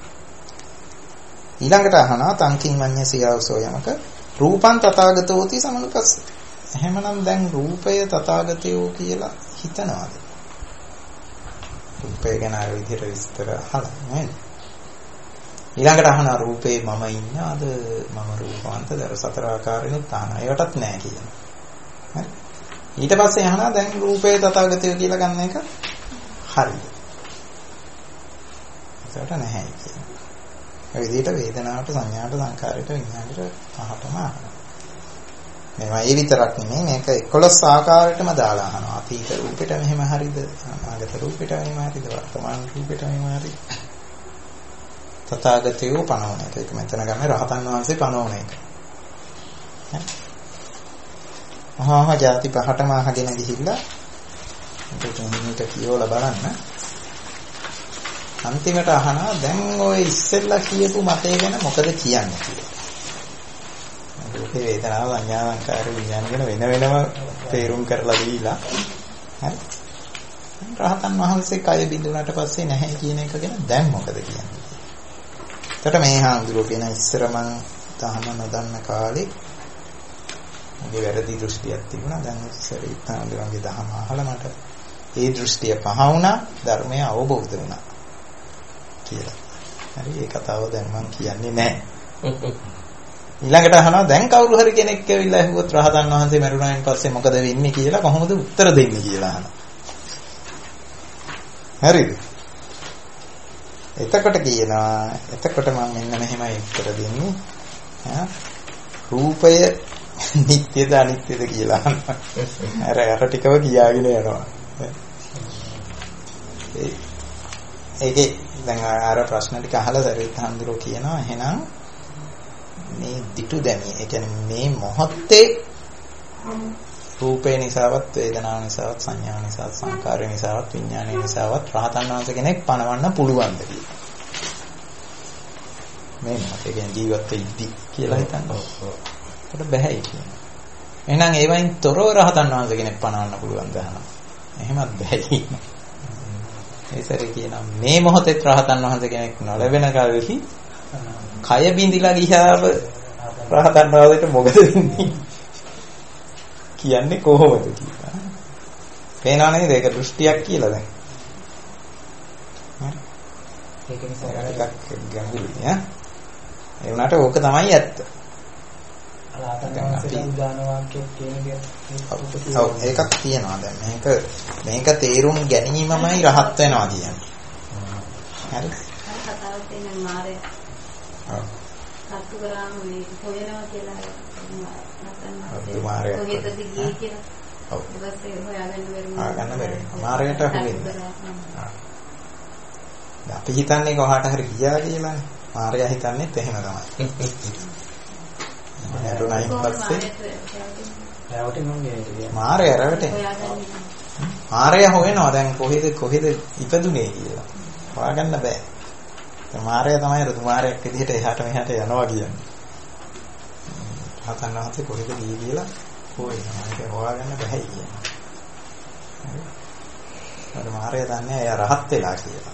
ඊළඟට අහනවා තංකින් මඤ්ඤ සියවසෝ යමක රූපං තථාගතෝති සමනුපස්ස. එහෙමනම් දැන් රූපය තථාගතයෝ කියලා හිතනවාද? රූපය ගැන අර විදිහට විස්තර අහලා නේද? ඊළඟට අහනවා රූපේ මම ඉන්නවද? මම රූපවන්තද? අර සතර ආකාරයෙන්ත් අහනවා. ඒවටත් නෑ කියනවා. හරි. ඊට පස්සේ අහනවා දැන් රූපේ තථාගතයෝ කියලා ගන්න එක හරිද? ඒකට නැහැ කියනවා. ඒ විදිහට වේදනාවට සංඥාවට සංකාරයට විඥාණයට පහටම අහනවා. මේවා ඒ විතරක් නෙමෙයි මේක 11 ආකාරයටම දාලා අහනවා. අතීත රූපෙට මෙහෙම හරිද? අනාගත රූපෙට මෙහෙම හරිද? වර්තමාන රූපෙට මෙහෙම හරිද? තථාගතයෝ පනවන එක. ඒක මෙතන ගන්න රහතන් වහන්සේ පනවන එක. මහා ජාති පහටම අහගෙන ගිහිල්ලා මේක කියවලා බලන්න. අන්තිමට අහනවා දැන් ඔය ඉස්සෙල්ලා කියපු මතය ගැන මොකද කියන්නේ කියලා. රූපේ වේදනාව සංඥා සංකාර විඥාන ගැන වෙන වෙනම තේරුම් කරලා දීලා හරි. රහතන් වහන්සේ කය බිඳුනට පස්සේ නැහැ කියන එක ගැන දැන් මොකද කියන්නේ? එතකොට මේ හාමුදුරුවෝ කියන ඉස්සර මං තහම නොදන්න කාලේ මගේ වැරදි දෘෂ්ටියක් තිබුණා. දැන් ඉස්සර ඉතාලුවන්ගේ දහම අහලා මට ඒ දෘෂ්ටිය පහ වුණා, ධර්මය අවබෝධ වුණා කියලා. හරි ඒ කතාව දැන් මං කියන්නේ නැහැ. ඊළඟට අහනවා දැන් කවුරු හරි කෙනෙක් ඇවිල්ලා අහුවොත් රහතන් වහන්සේ මරුණායින් පස්සේ මොකද වෙන්නේ කියලා කොහොමද උත්තර දෙන්නේ කියලා අහනවා. හරිද? එතකොට මම මෙන්න මෙහෙමයි උත්තර දෙන්නේ. රූපය නිට්ටයද අනිත්‍යද කියලා අහනවා. අර ටිකව කියාගෙන යනවා. ඒකේ දැන් අර ප්‍රශ්න ටික අහලා සරිත් හඳුරෝ කියනවා එහෙනම් මේ දිටු දැමී ඒ කියන්නේ මේ මොහොතේ රූපේ නිසාවත් වේදනාව නිසාවත් සංඥා නිසාවත් සංකාරය නිසාවත් විඥානය නිසාවත් රහතන් වහන්සේ කෙනෙක් පණවන්න පුළුවන්ද කියලා. මේ මොහොතේ කියන්නේ ජීවත් වෙද්දි කියලා හිතන්න. ඒකට බැහැයි කියනවා. එහෙනම් ඒ වයින් තොරව රහතන් වහන්සේ කෙනෙක් පණවන්න පුළුවන්ද අහනවා. එහෙමත් බැහැයි. ඒ සැරේ කියනවා මේ මොහොතේ රහතන් වහන්සේ කෙනෙක් නොලැබෙන කල්හි කය බිඳිලා ගියාම රහතන් වහන්සේට මොකද වෙන්නේ කියන්නේ කොහොමද කියලා. පේනව නේද? ඒක දෘෂ්ටියක් කියලා දැන්. හරි. ඒක නිසා එකක් ගැඹුරුයි ඈ. ඒ වුණාට ඕක තමයි ඇත්ත. රහතන් වහන්සේ උදාන වාක්‍යයක් කියන ඔව් ඒකක් තියෙනවා දැන්. මේක තේරුම් ගැනීමමයි රහත් වෙනවා කියන්නේ. හරි. කතාවක් තියෙන මාරය. ඔව්. සතු කරාම මේ හොයනවා කියලා නැත්නම් මාරය. කොහෙද ගියේ කියලා. ඔව්. ඊපස්සේ හොයාගන්න බැරි ආගන්න බැරි. මාරයට හොයන්නේ. අපි හිතන්නේ කොහාට හරි ගියා කියලානේ. මාරයා හිතන්නේත් එහෙම තමයි. නරුණයින් පස්සේ මාරයා රැවටෙනවා. මාරයා හොයනවා දැන් කොහෙද ඉපදුනේ කියලා. හොයාගන්න බෑ. ඒ මාරයා තමයි රුතුමාරයක් විදිහට එහාට මෙහාට යනවා කියන්නේ. රහතන් වහන්සේ කොහෙද ගියේ කියලා හොයනවා. ඒක හොයාගන්න බෑ කියන්නේ. හරි. අර මාරයා දන්නේ එයා රහත් වෙලා කියලා.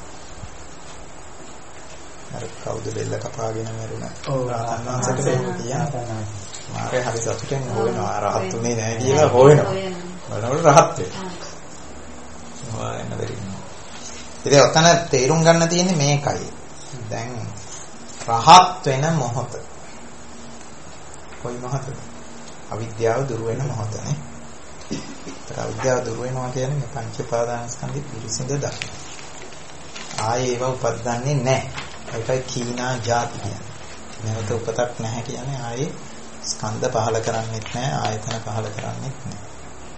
අර කවුද බෙල්ල කපාගෙන මරුණා. රහතන් වහන්සේට කියන්නේ. මාරයා හරි සතුටෙන් හොයනවා. රහත් උනේ නැහැ කියලා හොයනවා. බලනකොට රහත් වෙනවා. හොයන්න බැරි. ඉතින් ඔතන තේරුම් ගන්න තියෙන්නේ මේකයි. දැන් රහත් වෙන මොහොත. කොයි මොහොතද? අවිද්‍යාව දුර වෙන මොහොතනේ. ඒතර අවිද්‍යාව දුර වෙනවා කියන්නේ මේ පංච උපාදානස්කන්ධෙ පිරිසිඳ දකින්න. ආයේ ඒව උපදින්නේ නැහැ. ඒකයි කීනා ಜಾති කියන්නේ. නැවත උපතක් නැහැ කියන්නේ ආයේ ස්කන්ධ පහල කරන්නේත් නැහැ, ආයතන පහල කරන්නේත් නැහැ.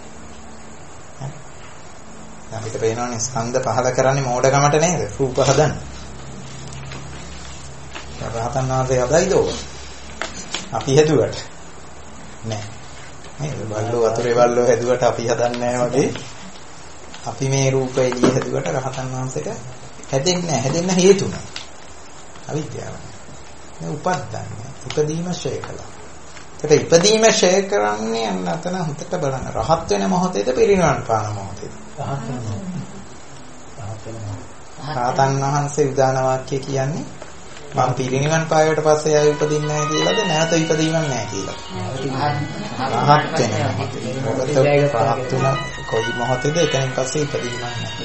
අපිට පේනවනේ ස්කන්ධ පහල කරන්නේ මෝඩකමට නේද? රූප හදන්න. රහතන් වහන්සේ හදයිද ඕක? අපි හැදුවට නෑ. නේද? බල්ලෝ වතුරේ බල්ලෝ හැදුවට අපි හදන්නේ නැහැ වගේ. අපි මේ රූප එළිය හැදුවට රහතන් වහන්සේට හැදෙන්නේ නැහැ. හැදෙන්න හේතු නැහැ. අවිද්‍යාව. මේ උපද්දන්නේ. ඉපදීම ෂය කළා. ඒකට ඉපදීම ෂය කරන්නේ අන්න අතන හුදට බලන්න. රහත් වෙන මොහොතේද පිරිනිවන් පාන මොහොතේද? රහතන් වහන්සේ උදාන වාක්‍ය කියන්නේ මම පිරිනිවන් පායවට පස්සේ ආයෙ උපදින්නේ නැහැ කියලාද නැවත ඉපදීමක් නැහැ කියලා. රහත් වෙන මොහොතේ. රහත් තුන කොයි මොහොතේද එතනින් පස්සේ ඉපදීමක් නැහැ.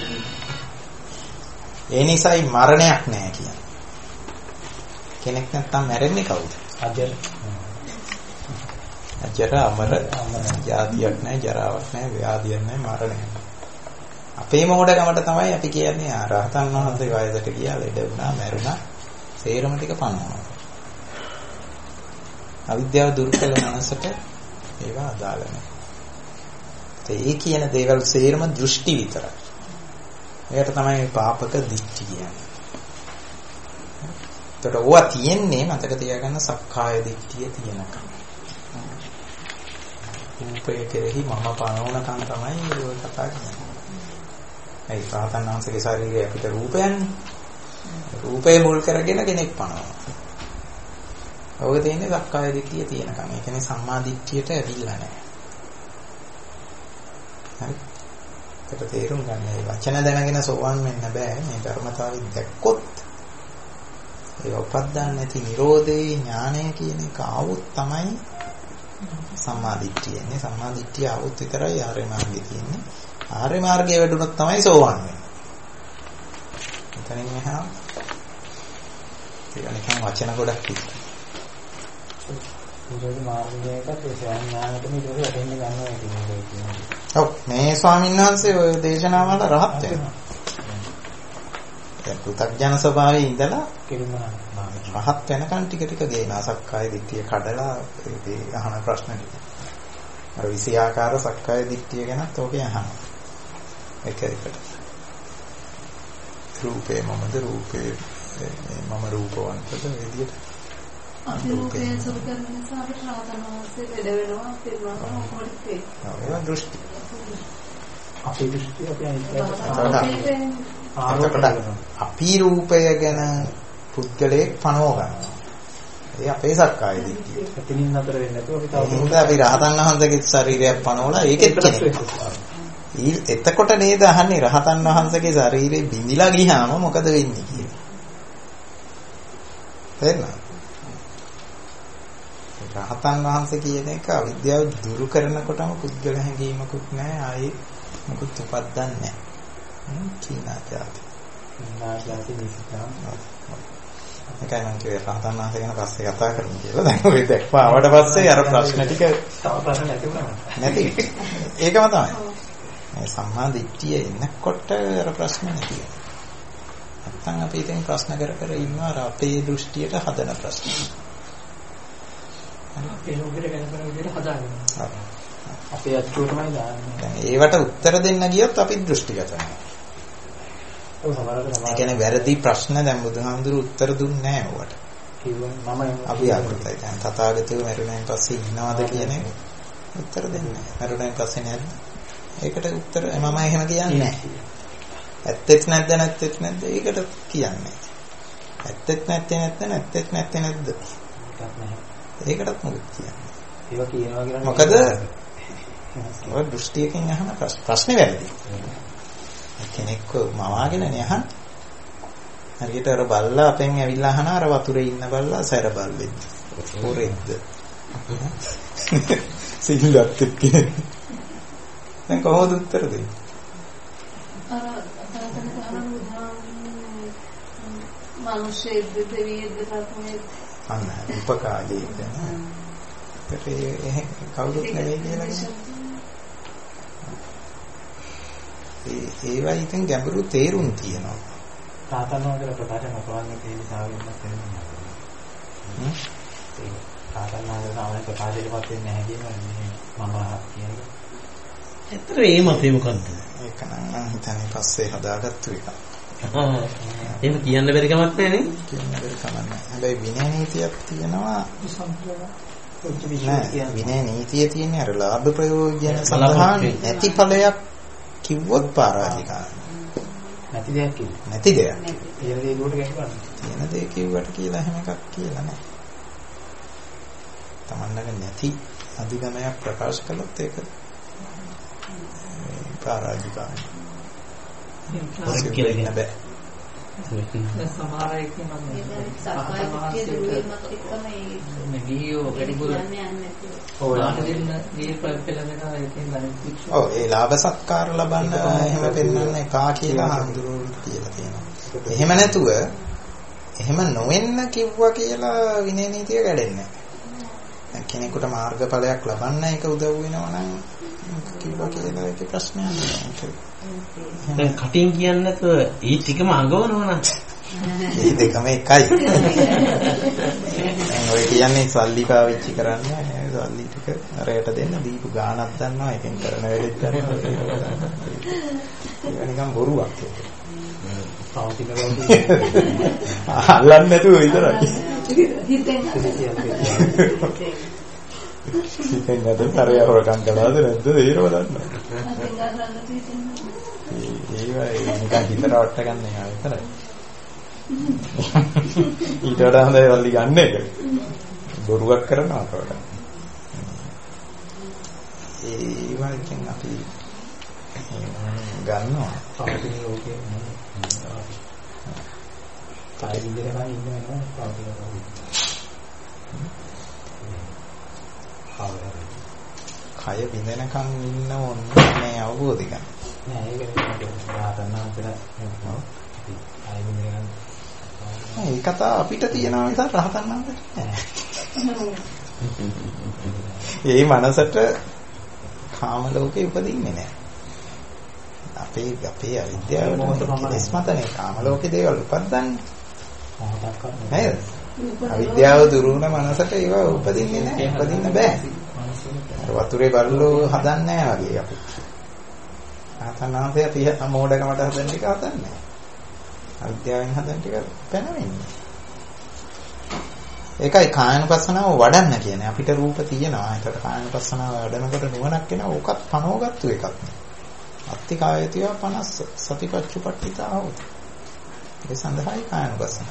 ඒ නිසායි මරණයක් නැහැ කියන්නේ. කෙනෙක් නැත්තම් මැරෙන්නේ කවුද? අජර අමර ජාතියක් නැහැ, ජරාවක් නැහැ, ව්‍යාධියක් නැහැ, මරණයක්. අපේ මොහොතකට තමයි අපි කියන්නේ රහතන් වහන්සේ වයසට ගියා, ලෙඩ වුණා, මැරුණා, සේරම ටික පණවනවා. අවිද්‍යාව දුරු කළ මනසට ඒවා අදාළ නැහැ. ඒ කියන දේවල් සේරම දෘෂ්ටි විතරයි. ඒකට තමයි පාපක දිට්ඨිය කියන්නේ. ඒතර ඕවා තියෙන්නේ මතක තියාගන්න සක්කාය දිට්ඨිය තියෙනකම්. රූපය කෙරෙහි මම පනවනකම් තමයි ඔය කතා කියන්නේ. ඒ රහතන් වහන්සේගේ ශරීරය අපිට රූපයන්නේ. රූපය මුල් කරගෙන කෙනෙක් පනවනවා. ඔය තියෙන්නේ සක්කාය දිට්ඨිය තියෙනකම්. ඒ කියන්නේ සම්මා දිට්ඨියට ඇවිල්ලා නැහැ. හරි. ඒකට තේරුම් ගන්න මේ වචන දැනගෙන සෝවන් වෙන්න බෑ. මේ ධර්මතාවය දැක්කොත් ඒ උපද්දන්නේ නැති Nirodhe ඥානය කියන එක ආවොත් තමයි සම්මා දිට්ඨිය එන්නේ. සම්මා දිට්ඨිය આવොත් විතරයි ආර්ය මාර්ගය තියෙන්නේ. ආර්ය මාර්ගයේ වැඩුණොත් තමයි සෝවන් වෙන්නේ. එතනින් එහා ඒක නිකන් වචන ගොඩක් තියෙනවා. ඒ මාර්ගයකට ඒ ඥානයටම ඊට පස්සේ වැටෙන්න ගන්නවා කියන්නේ. ඔව් මේ ස්වාමීන් වහන්සේ ඔය දේශනාව වල රහත් වෙනවා. දැන් පු탁ජන ස්වභාවයේ ඉඳලා රහත් වෙනකන් ටික ටික ගේනවා. සක්කාය දිට්ඨිය කඩලා ඒ අහන ප්‍රශ්න ටික. අර 20 ආකාර සක්කාය දිට්ඨිය ගැනත් ඕකේ අහනවා. එක එකට. රූපේ මමද රූපේ මම රූපවන්තද විදියට. අපි රූපේ සුරු කරන නිසා අපිට රහතන් වහන්සේ දෙද වෙනවා පිරුණා කොහොමද ඒ දෘෂ්ටි. අපේ දෘෂ්ටි අපි අපි රූපය ගැන පුද්ගලයෙක් පනව ගන්නවා. ඒ අපේ සක්කාය දිට්ඨිය. එතනින් නතර වෙන්නේ නැතුව අපි තව අපි රහතන් වහන්සේගේ ශරීරයක් පනවලා ඒකෙත් කෙනෙක්. එතකොට නේද අහන්නේ රහතන් වහන්සේගේ ශරීරේ බිඳිලා ගියාම මොකද වෙන්නේ කියලා. තේරෙනවද? රහතන් වහන්සේ කියන එක අවිද්‍යාව දුරු කරනකොටම පුද්ගල හැඟීමකුත් නැහැ. ආයේ මොකුත් උපද්දන්නේ නැහැ. කීනාජාති. නාජාති නිසිතා. ඒකයි මම කිව්වේ රහතන් වහන්සේ ගැන පස්සේ කතා කරමු කියලා. දැන් ඔය දැක්ම ආවට පස්සේ අර ප්‍රශ්න ටික තව ප්‍රශ්න නැති වුණා. නැති. ඒකම තමයි. මේ සම්මා දිට්ඨිය එනකොට අර ප්‍රශ්න නැති වෙනවා. නැත්තම් අපි ඉතින් ප්‍රශ්න කර කර ඉන්නවා අර අපේ දෘෂ්ටියට හදන ප්‍රශ්න. අපේ ලෝකෙට ගැලපෙන විදිහට හදාගන්න. අපේ අච්චුවටමයි දාන්නේ. දැන් ඒවට උත්තර දෙන්න ගියොත් අපි දෘෂ්ටිගත වෙනවා. ඔව් සමහරවිට ඒ කියන්නේ වැරදි ප්‍රශ්න දැන් බුදුහාමුදුරු උත්තර දුන්නේ නැහැ ඔයාලට. කිව්වම මම අපි ආකෘතයි. දැන් තථාගතයෝ මරුණෙන් පස්සේ ඉන්නවද කියන එක උත්තර දෙන්නේ නැහැ. මරුණෙන් පස්සේ නැද්ද? ඒකට උත්තර මම එහෙම කියන්නේ නැහැ. ඇත්තෙත් නැද්ද නැත්තෙත් නැද්ද? ඒකට කියන්නේ. ඇත්තෙත් නැත්තේ නැද්ද? ඒකටත් මොකද කියන්නේ? ඒවා කියනවා කියලා මොකද ඔය දෘෂ්ටියකින් අහන ප්‍රශ්නේ වැරදි. කෙනෙක්ව මවාගෙනනේ අහන්නේ. හරියට අර බල්ලා අපෙන් ඇවිල්ලා අහන අර වතුරේ ඉන්න බල්ලා සැර බල්ලෙක්ද? හොරෙක්ද? සිල්වත් එක්ක. දැන් කොහොමද උත්තර දෙන්නේ? මිනිස්සෙක් දෙවියෙක් දෙපැත්තේ අන්න උපකාරී වෙන. ඒ කවුරුත් නෙවෙයි කියලා ඒවා ඉතින් ගැඹුරු තේරුම් තියෙනවා. සාතනවල ප්‍රකාශ නොකරන්නේ ඒ නිසා වෙනස් වෙනවා. ඒ සාතනවල සාමාන්‍ය ප්‍රකාශයටපත් වෙන්නේ නැහැ කියනවා මම කියන්නේ. ඇත්තට ඒ මතේ මොකද්ද? ඒක නම් හිතන්නේ පස්සේ හදාගත්තු එක. එහෙම කියන්න බැරි කමක් නැහැ නේ. කියන්න බැරි කමක් නැහැ. හැබැයි විනය නීතියක් තියෙනවා. නෑ විනය නීතියේ තියෙන අර ලාභ ප්‍රයෝජන සඳහා නැති ඵලයක් කිව්වොත් පරාජිකායි. නැති දෙයක් කිව්ව. නැති දෙයක්. තියෙන දේ දුරට ගැහුවා. තියෙන දේ කිව්වට කියලා එහෙම එකක් කියලා නෑ. තමන්නගේ නැති අධිගමයක් ප්‍රකාශ කළොත් ඒක පරාජිකායි. ඒක කියලා බෑ. සමහර අය කියනවා නගියෝ වැඩිපුර ඒ ලාභ සත්කාර ලබන්න එහෙම පෙන්වන්නේ කා කියලා හඳුරුවෝ කියලා කියනවා. එහෙම නැතුව එහෙම නොවෙන්න කිව්වා කියලා විනය නීතිය කැඩෙන්නේ නැහැ. කෙනෙකුට මාර්ගඵලයක් ලබන්න ඒක උදව් වෙනවා නම් කිව්වා කියලා ඒකේ ප්‍රශ්නයක් නෑ. දැන් කටින් කියන්නේ නැතුව ඊ ටිකම අඟවනවා නම් ඒ දෙකම එකයි. දැන් ඔය කියන්නේ සල්ලි පාවිච්චි කරන්නේ සල්ලි ටික අරයට දෙන්න දීපු ගාණක් දන්නවා එකෙන් කරන වැඩෙත් දන්නවා. ඒක නිකන් බොරුවක් ඒක. පෞතික අල්ලන්නේ නැතුව විතරයි. හිතෙන් හිතෙන් නැතරය හොරකම් කළාද නැද්ද ඒරව දන්නවා. ඒවා නිකන් හිතට වට ගන්න එක විතරයි. ඊට වඩා හොඳයි වල්ලි ගන්න එක. බොරුවක් කරනවා කොට. ඒ වගේ අපි ගන්නවා. පෞතික ලෝකේ කායින් දෙකම ඉන්නේ නේද පෞතික ලෝකේ. කය බින්දනකම් ඉන්න ඕනේ මේ අවබෝධය ගන්න. නෑ ඒක නෙමෙයි රාතන්නම් කියලා නෝ. ආයෙ මෙන්න මේ කතාව අපිට තියෙනවා නිසා රහතන් වහන්සේට නෑ. ඒ මනසට කාම ලෝකේ උපදින්නේ නෑ. අපේ අවිද්‍යාව මොහොතකම මතනේ කාම ලෝකේ දේවල් උපදින්නේ. මොහොතක් නේද? අවිද්‍යාව දුරු වුණ මනසට ඒවා උපදින්නේ නෑ. උපදින්න බෑ. වතුරේ බල්ලෝ හදන්නේ නෑ වගේ අපි. ආතනාන්තය 30 මෝඩකමට හදන ටික හදන්නේ. අවිද්‍යාවෙන් හදන ටික පැනවෙන්නේ. ඒකයි කායනුපස්සනාව වඩන්න කියන්නේ. අපිට රූප තියෙනවා. ඒකට කායනුපස්සනාව වඩනකොට නුවණක් එනවා. ඕකත් පනවගත්තු එකක් නේ. අත්ති කායතිය 50 සතිපච්චුපට්ඨිතා හොති. ඒ සඳහායි කායනුපස්සනාව.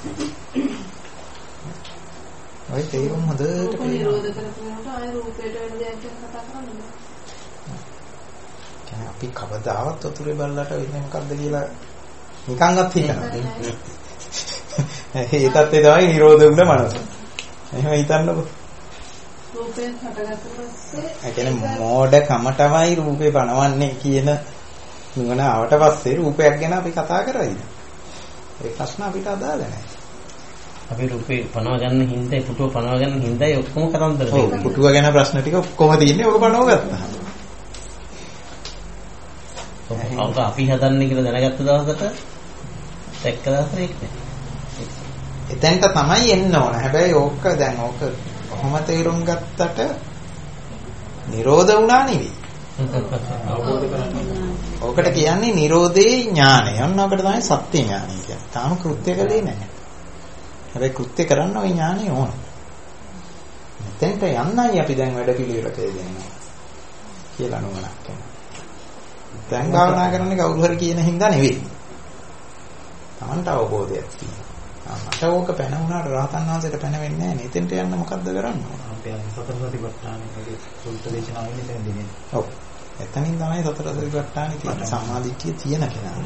ඔය තේරුම් හොඳට නිරෝධ කරපුවාට ආය රූපයට වෙන දෙයක් ගැන කතා කරන්නේ. කියන්නේ අපි කවදාවත් වතුරේ බල්ලට වෙන්නේ මොකද්ද කියලා නිකන්වත් හිතනවා. ඒකත් ඒ තමයි නිරෝධ වුණ මනස. එහෙම හිතන්නකො. රූපයෙන් හටගත්ත පස්සේ ඒ කියන්නේ මෝඩකම තමයි රූපේ පණවන්නේ කියන නුවණ ආවට පස්සේ රූපයක් ගැන අපි කතා කරයිද? ඒ ප්‍රශ්න අපිට අදාළ නැහැ. අපි රූපේ පනව ගන්න හින්දා පුටුව පනව ගන්න හින්දායි ඔක්කොම කරන්දර දෙන්නේ. ඔව් පුටුව ගැන ප්‍රශ්න ටික ඔක්කොම තියෙන්නේ ඔක පනව ගත්තා. ඔක අපි හදන්නේ කියලා දැනගත්ත දවසට දැක්ක දවසට ඒක නෑ. එතෙන්ට තමයි එන්න ඕන. හැබැයි ඕක දැන් ඕක කොහොම තේරුම් ගත්තට නිරෝධ වුණා නෙවෙයි. අවබෝධ කරගන්න. ඕකට කියන්නේ නිරෝධේ ඥානය. ඔන්න ඔකට තමයි සත්‍ය ඥානය කියන්නේ. තාම කෘත්‍ය කළේ නැහැ. හැබැයි කෘත්‍ය කරන්න ওই ඥානය ඕන. මෙතෙන්ට යන්නයි අපි දැන් වැඩ පිළිවෙලක දෙන්නේ කියලා නුවණක් කරනවා. දැන් භාවනා කරන්නේ කවුරු හරි කියන හින්දා නෙවෙයි. Tamanට අවබෝධයක් තියෙනවා. මට ඕක පැන වුණාට රහතන් වහන්සේට පැන වෙන්නේ නැහැ නේ. එතෙන්ට යන්න මොකද්ද කරන්නේ? අපි සතර සතිපට්ඨානයේ සුල්ත දේශනාවෙන් ඉතින් දෙන්නේ. ඔව්. එතනින් තමයි සතර සතිපට්ඨානෙ තියෙන සම්මාදිට්ඨිය තියෙන කෙනාට.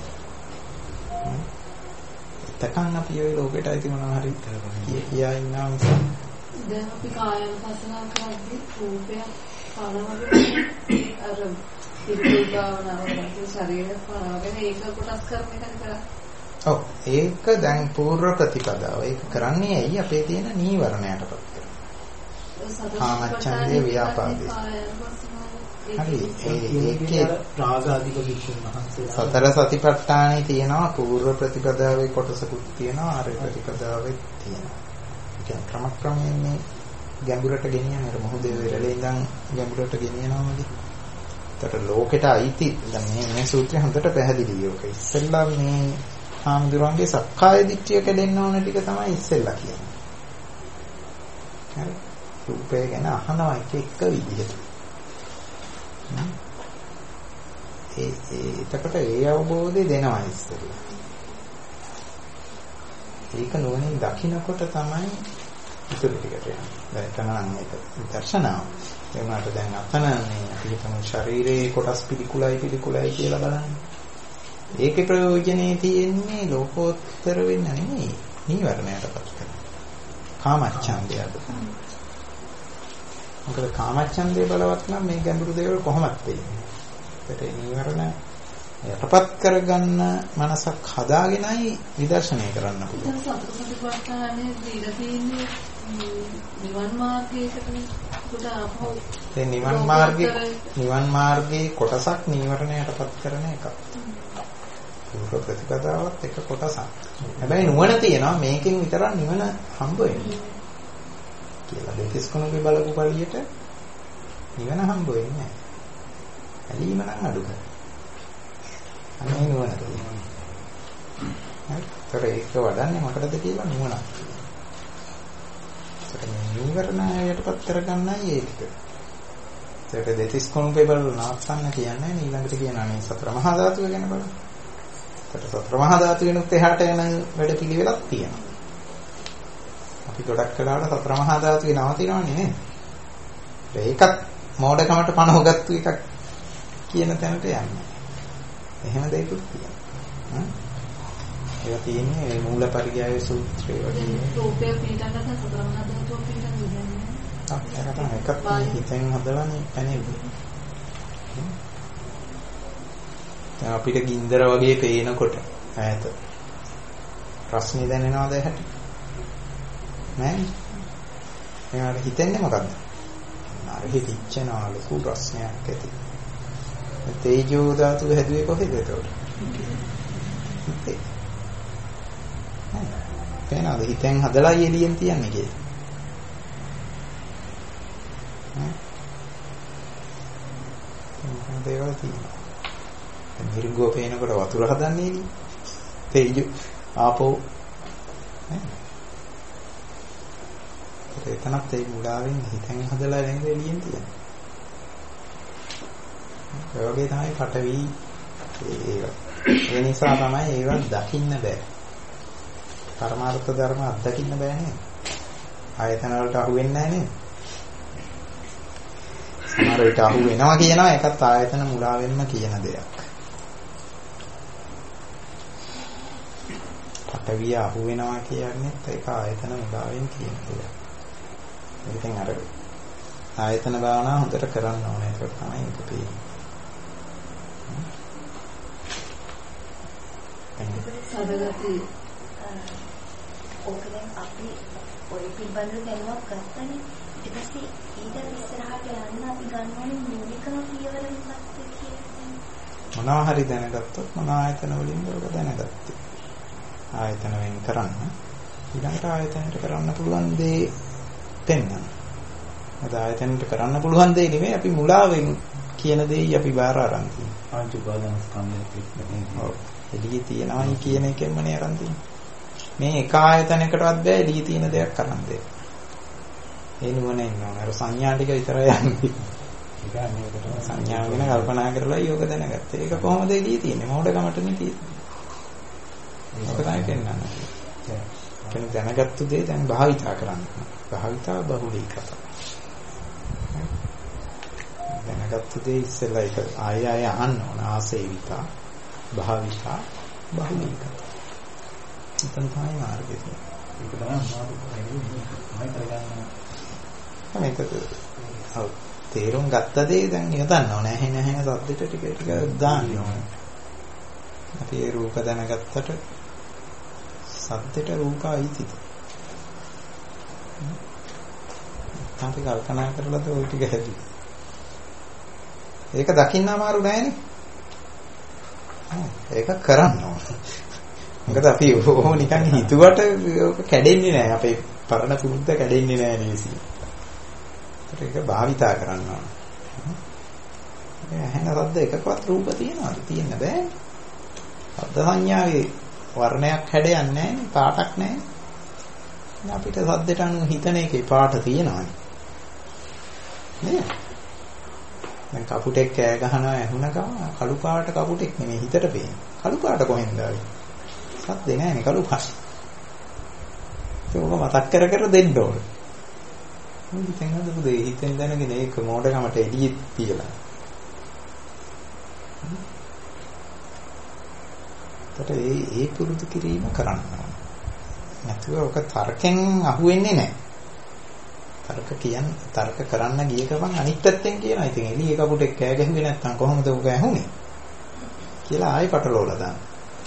එතකන් අපි ওই ලෝකෙට ඇති මොනවා හරි කියා ඉන්නවා නිසා දැන් අපි කායනුපස්සනා කරද්දී රූපයක් පනවගෙන අර පිළිගාවනවල ශරීරය පනවගෙන ඒක කොටස් කරන එක කරා. ඔව් ඒක දැන් පූර්ව ප්‍රතිපදාව. ඒක කරන්නේ ඇයි අපේ තියෙන නීවරණයටපත් කරලා. කාමච්ඡන්දේ ව්‍යාපාදේ. හරි ඒකේ රාග අධික වික්ෂුන් මහන්සිය සතර සතිපට්ඨානේ තියෙනවා පූර්ව ප්‍රතිපදාවේ කොටසකුත් තියෙනවා ආර්ය ප්‍රතිපදාවේ තියෙනවා. ඒ කියන්නේ ක්‍රමක්‍රමයෙන් මේ ගැඹුරට ගෙනියන අර මොහොතේ වෙරළේ ඉඳන් ගැඹුරට ගෙනියනවා වගේ. ඒතර ලෝකෙට අයිති දැන් මේ සූත්‍රය හොඳට පැහැදිලියි. ඔක ඉස්සෙල්ලා මේ හාමුදුරන්ගේ සක්කාය දිට්ඨිය කැඩෙන්න ඕන ටික තමයි ඉස්සෙල්ලා කියන්නේ. හරි. රූපය ගැන අහනවා එක විදිහට. එතකොට ඒ අවබෝධය දෙනවා ඉස්සෙල්ලා. ඒක නුවණින් දකින්නකොට තමයි ඉතුරු ටිකට යන්නේ. දැන් තමයි මේක දර්ශනාව. ඒ වුණාට දැන් අතන මේ අපි හිතමු ශරීරයේ කොටස් පිළිකුලයි කියලා බලන්න. ඒකේ ප්‍රයෝජනේ තියෙන්නේ ලෝකෝත්තර වෙන්න නෙමෙයි. නීවරණයටපත් කරන. කාමච්ඡන්දයද. මොකද කාමච්ඡන්දේ බලවත් නම් මේ ගැඹුරු දේවල් කොහොමද වෙන්නේ? ඒකට නීවරණ යටපත් කරගන්න මනසක් හදාගෙනයි විදර්ශනය කරන්න පුළුවන්. සතරසතිපට්ඨානේ දීලා තියෙන්නේ නිවන් මාර්ගයකට ආපහු ඒ නිවන් මාර්ගයේ කොටසක් නීවරණ යටපත් කරන එකක්. ඒක ප්‍රතිපදාවත් එක කොටසක්. හැබැයි නුවණ තියෙනවා මේකෙන් විතරක් නිවන හම්බ වෙන්නේ කියලා. දෙතිස් කුණුගේ බලපු පළියට නිවන හම්බ වෙන්නේ නැහැ. ඇලීම නම් අඩු කරා. අනේ නුවණ තියෙනවා. හරි. ඒක වඩන්නේ මොකටද කියලා නුවණක්. ඒක නීවරණ යටපත් කරගන්නයි ඒක. ඒක දෙතිස් කුණුගේ බල නාස්තන්න කියන්නේ ඊළඟට කියනවා මේ සතර මහා ධාතුව ගැන බලන්න. සතර මහා ධාතුවෙනුත් එහාට යන වැඩ පිළිවෙලක් තියෙනවා. අපි ගොඩක් කලාවට සතර මහා ධාතුවේ නවතිනවනේ නේද? ඒකත් මෝඩකමට පණවගත්තු එකක් කියන තැනට යන්නේ. එහෙම දෙයක්ත් තියෙනවා. ඒක තියෙන්නේ මේ මූලපරිග්‍රහය සූත්‍රය වගේ. රූපය පිටන්නත් සතර මහා ධාතුව පිටන්නේ. එකක් හිතෙන් හදලානේ පැනෙන්නේ. අපිට ගින්දර වගේ පේනකොට ඈත ප්‍රශ්නේ දැනෙනවද ඇහැට? නෑ. එයාට හිතෙන්නේ මොකද්ද? අර හිතච්චනා ලොකු ප්‍රශ්නයක් ඇති. තේජෝ ධාතුව හැදුවේ කොහෙද ඒතකොට? පේනවද හිතෙන් හදලා එළියෙන් තියන්නේ කියලා? දේවල් තියෙනවා. මිරිඟුව පේනකොට වතුර හදන්නේ නේ. තේජෝ ආපෝ. එතනත් ඒ මුලාවෙන් හිතෙන් හදලා නේද එළියෙන් තියන්නේ. ඒ වගේ තමයි පටවි ඒ නිසා තමයි ඒවා දකින්න බෑ. පරමාර්ථ ධර්ම අත්දකින්න බෑ නේද? ආයතන වලට අහු වෙන්නේ නැහැ නේද? සමහර විට අහු වෙනවා කියනවා ඒකත් ආයතන මුලාවෙන්ම කියන දෙයක්. පටවිය අහු වෙනවා කියන්නේ ඒක ආයතන මුලාවෙන් කියන දෙයක්. ඒකෙන් අර ආයතන භාවනා හොඳට කරන්න ඕනේ ඒක තමයි ඒක තියෙන්නේ. සාධගති ඕකෙන් අපි ඔය පිළිබඳව දැනුවත් ගන්නනේ ඊට පස්සේ ඊට ඉස්සරහට යන්න අපි ගන්නවනේ මූලිකම පියවර මොකක්ද කියන්නේ මොනවා හරි දැනගත්තොත් මොන ආයතන වලින්ද ඔබ දැනගත්තේ ආයතන වෙන් කරන්න ඊළඟට ආයතනට කරන්න පුළුවන් දේ පෙන්වන්න. අද ආයතනට කරන්න පුළුවන් දේ නෙමෙයි අපි මුලාවෙන් කියන දෙයි අපි බාර අරන් තියෙන්නේ. පංච උපාදාන ස්කන්ධය ඔව්. එළියේ තියනවායි කියන එකෙන්මනේ අරන් තියෙන්නේ. මේ එක ආයතනයකටවත් බෑ එළියේ තියෙන දෙයක් කරන් දෙන්න. ඒ නුවණ ඉන්න ඕන. අර සංඥා ටික විතරයි යන්නේ. සංඥා ගැන කල්පනා කරලා යෝග දැනගත්තා. ඒක කොහොමද එළියේ තියෙන්නේ? මොඩකමටනේ තියෙන්නේ. ඒක තමයි පෙන්වන්නේ. කෙනෙක් දැනගත්තු දේ දැන් භාවිතා කරන්න. භාවිතා බහුලීකත. දැනගත්තු දේ ඉස්සෙල්ලා ඒක ආය අහන්න ඕන. ආසේවිතා භාවිතා බහුලීකත. ඉතින් තමයි මාර්ගය. ඒක තමයි අමාරු කරගන්න. මේක තේරුම් ගත්ත දේ දැන් යොදන්න ඕනේ. ඇහෙන සද්දෙට ටික දාන්න ඕනේ. අපි ඒ රූප දැනගත්තට සද්දෙට රූප අයිතිද? අපි කල්පනා කරලාද ওই ටික හැදුවේ? ඒක දකින්න අමාරු නෑනේ. ඒක කරන්න ඕනේ. මොකද අපි ඕම නිකන් හිතුවට කැඩෙන්නේ නෑ. අපේ පරණ පුරුද්ද කැඩෙන්නේ නෑ නේසි. ඒක භාවිතා කරන්න ඕනේ. ඇහෙන රද්ද එකකවත් රූප තියනවාද? තියෙන්න බෑ. ශබ්ද සංඥාවේ වර්ණයක් හැඩයක් නැහැ, පාටක් නැහැ. අපිට සද්දට අනුව හිතන එකේ පාට තියෙනවානේ. නේද? දැන් කපුටෙක් කෑ ගහනවා ඇහුණ ගම කළු පාට කපුටෙක් නෙමෙයි හිතට පේන්නේ. කළු පාට කොහෙන්ද ආවේ? සද්දේ නෑනේ කළු පාට. ඒක මතක් කර කර දෙන්න ඕනේ. මොකද තේරෙනවද පුතේ හිතෙන් දැනගෙන ඒක මෝඩකමට එළියෙත් තියලා. ඒ පුරුදු කිරීම කරන්න ඕනේ. නැතුව ඔක තර්කෙන් අහුවෙන්නේ නැහැ. තර්ක කරන්න ගිය ගමන් අනිත් පැත්තෙන් කියනවා. ඉතින් එළියේ කපුටෙක් කෑ ගැහුවේ නැත්නම් කොහොමද ඔක ඇහුනේ? කියලා ආයෙ පටලවලා දාන්න.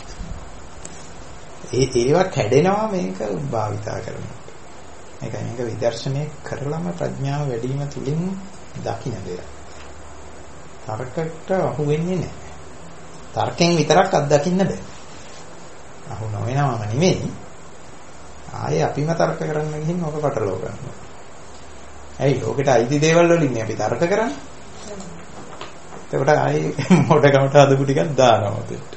ඒවා කැඩෙනවා මේක භාවිතා කරනවා. මේක විදර්ශනය කරලම ප්‍රඥාව වැඩි වීම තුලින් දකින්න දෙයක්. තර්කයට අහු වෙන්නේ නැහැ. තර්කයෙන් විතරක් අත්දකින්න බෑ. අහු නොවෙනවම නෙමෙයි. ආයේ අපිම තර්ක කරන්න ගිහින් ඔක පටලව ගන්නවා. ඇයි ඔකට අයිති දේවල් වලින් අපි තර්ක කරන්නේ? එතකොට ආයේ මොඩකමට අදපු ටිකක් දානවා උදේට.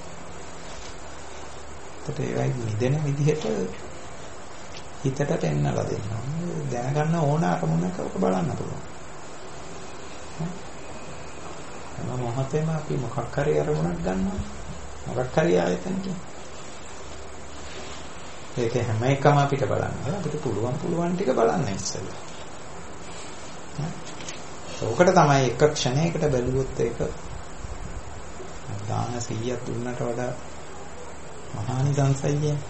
එතකොට ඒවයි නිදෙන විදිහට හිතට පෙන්නලා දෙනවා. දැනගන්න ඕන අරමුණක ඔක බලන්න පුළුවන්. හැම මොහොතේම අපි මොකක් හරි අරමුණක් ගන්නවා. මොකක් හරි ආයතනක. ඒක හැම එකම අපිට බලන්න. අපිට පුළුවන් ටික බලන්න ඉස්සෙල්ලා. ඕකට තමයි එක ක්ෂණයකට බැලුවොත් ඒක දාන 100ක් දුන්නට වඩා මහානිසංසයි කියන්නේ.